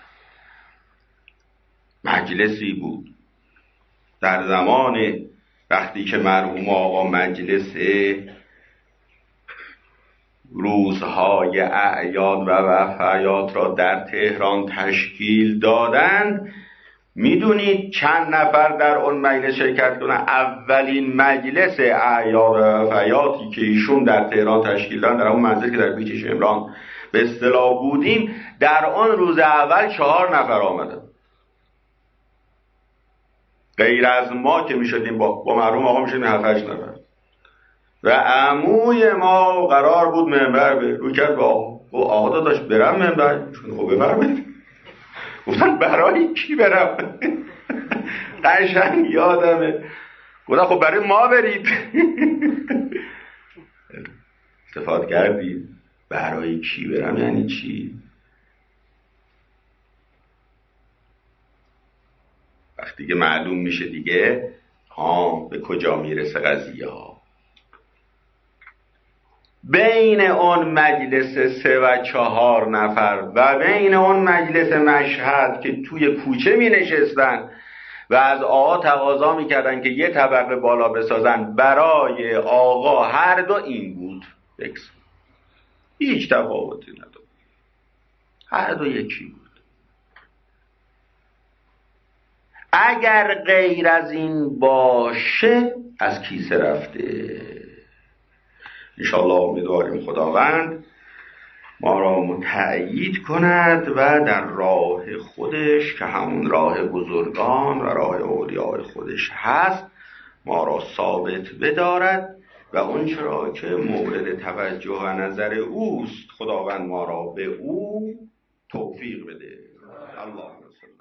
مجلسی بود در زمان وقتی که مرحوم آقا مجلس روزهای اعیاد و وفیات را در تهران تشکیل دادند. میدونید چند نفر در اون مجلس شرکت کنن؟ اولین مجلس اعیاد و وفیاتی که ایشون در تهران تشکیل دادن، در اون منزل که در بیچ شمران به اصطلاح بودیم، در آن روز اول چهار نفر آمدن. غیر از ما که میشدیم با, با مرحوم آقا میشدیم هفت هشت نفر و عموی ما قرار بود منبر به رو کرد با آقا. آقا داداش برم منبر؟ چون خب بفرمایید. گفتن برای کی برم؟ قشنگ یادمه گفتن خب برای ما برید. استفاده کردید برای کی برم یعنی چی؟ وقتی که معلوم میشه دیگه ها به کجا میرسه قضیه ها. بین اون مجلس سه و چهار نفر و بین اون مجلس مشهد که توی کوچه می نشستن و از آقا تقاضا می کردن که یه طبقه بالا بسازن، برای آقا هر دو این بود، بکس. هیچ تفاوتی نداره، هر دو یکی بود. اگر غیر از این باشه از کیسه رفته. انشاءالله امیدواریم خداوند ما را متأیید کند و در راه خودش که همون راه بزرگان و راه اولیاء خودش هست ما را ثابت بدارد و اون چرا که مورد توجه و نظر اوست خداوند ما را به او توفیق بده. اللهم صل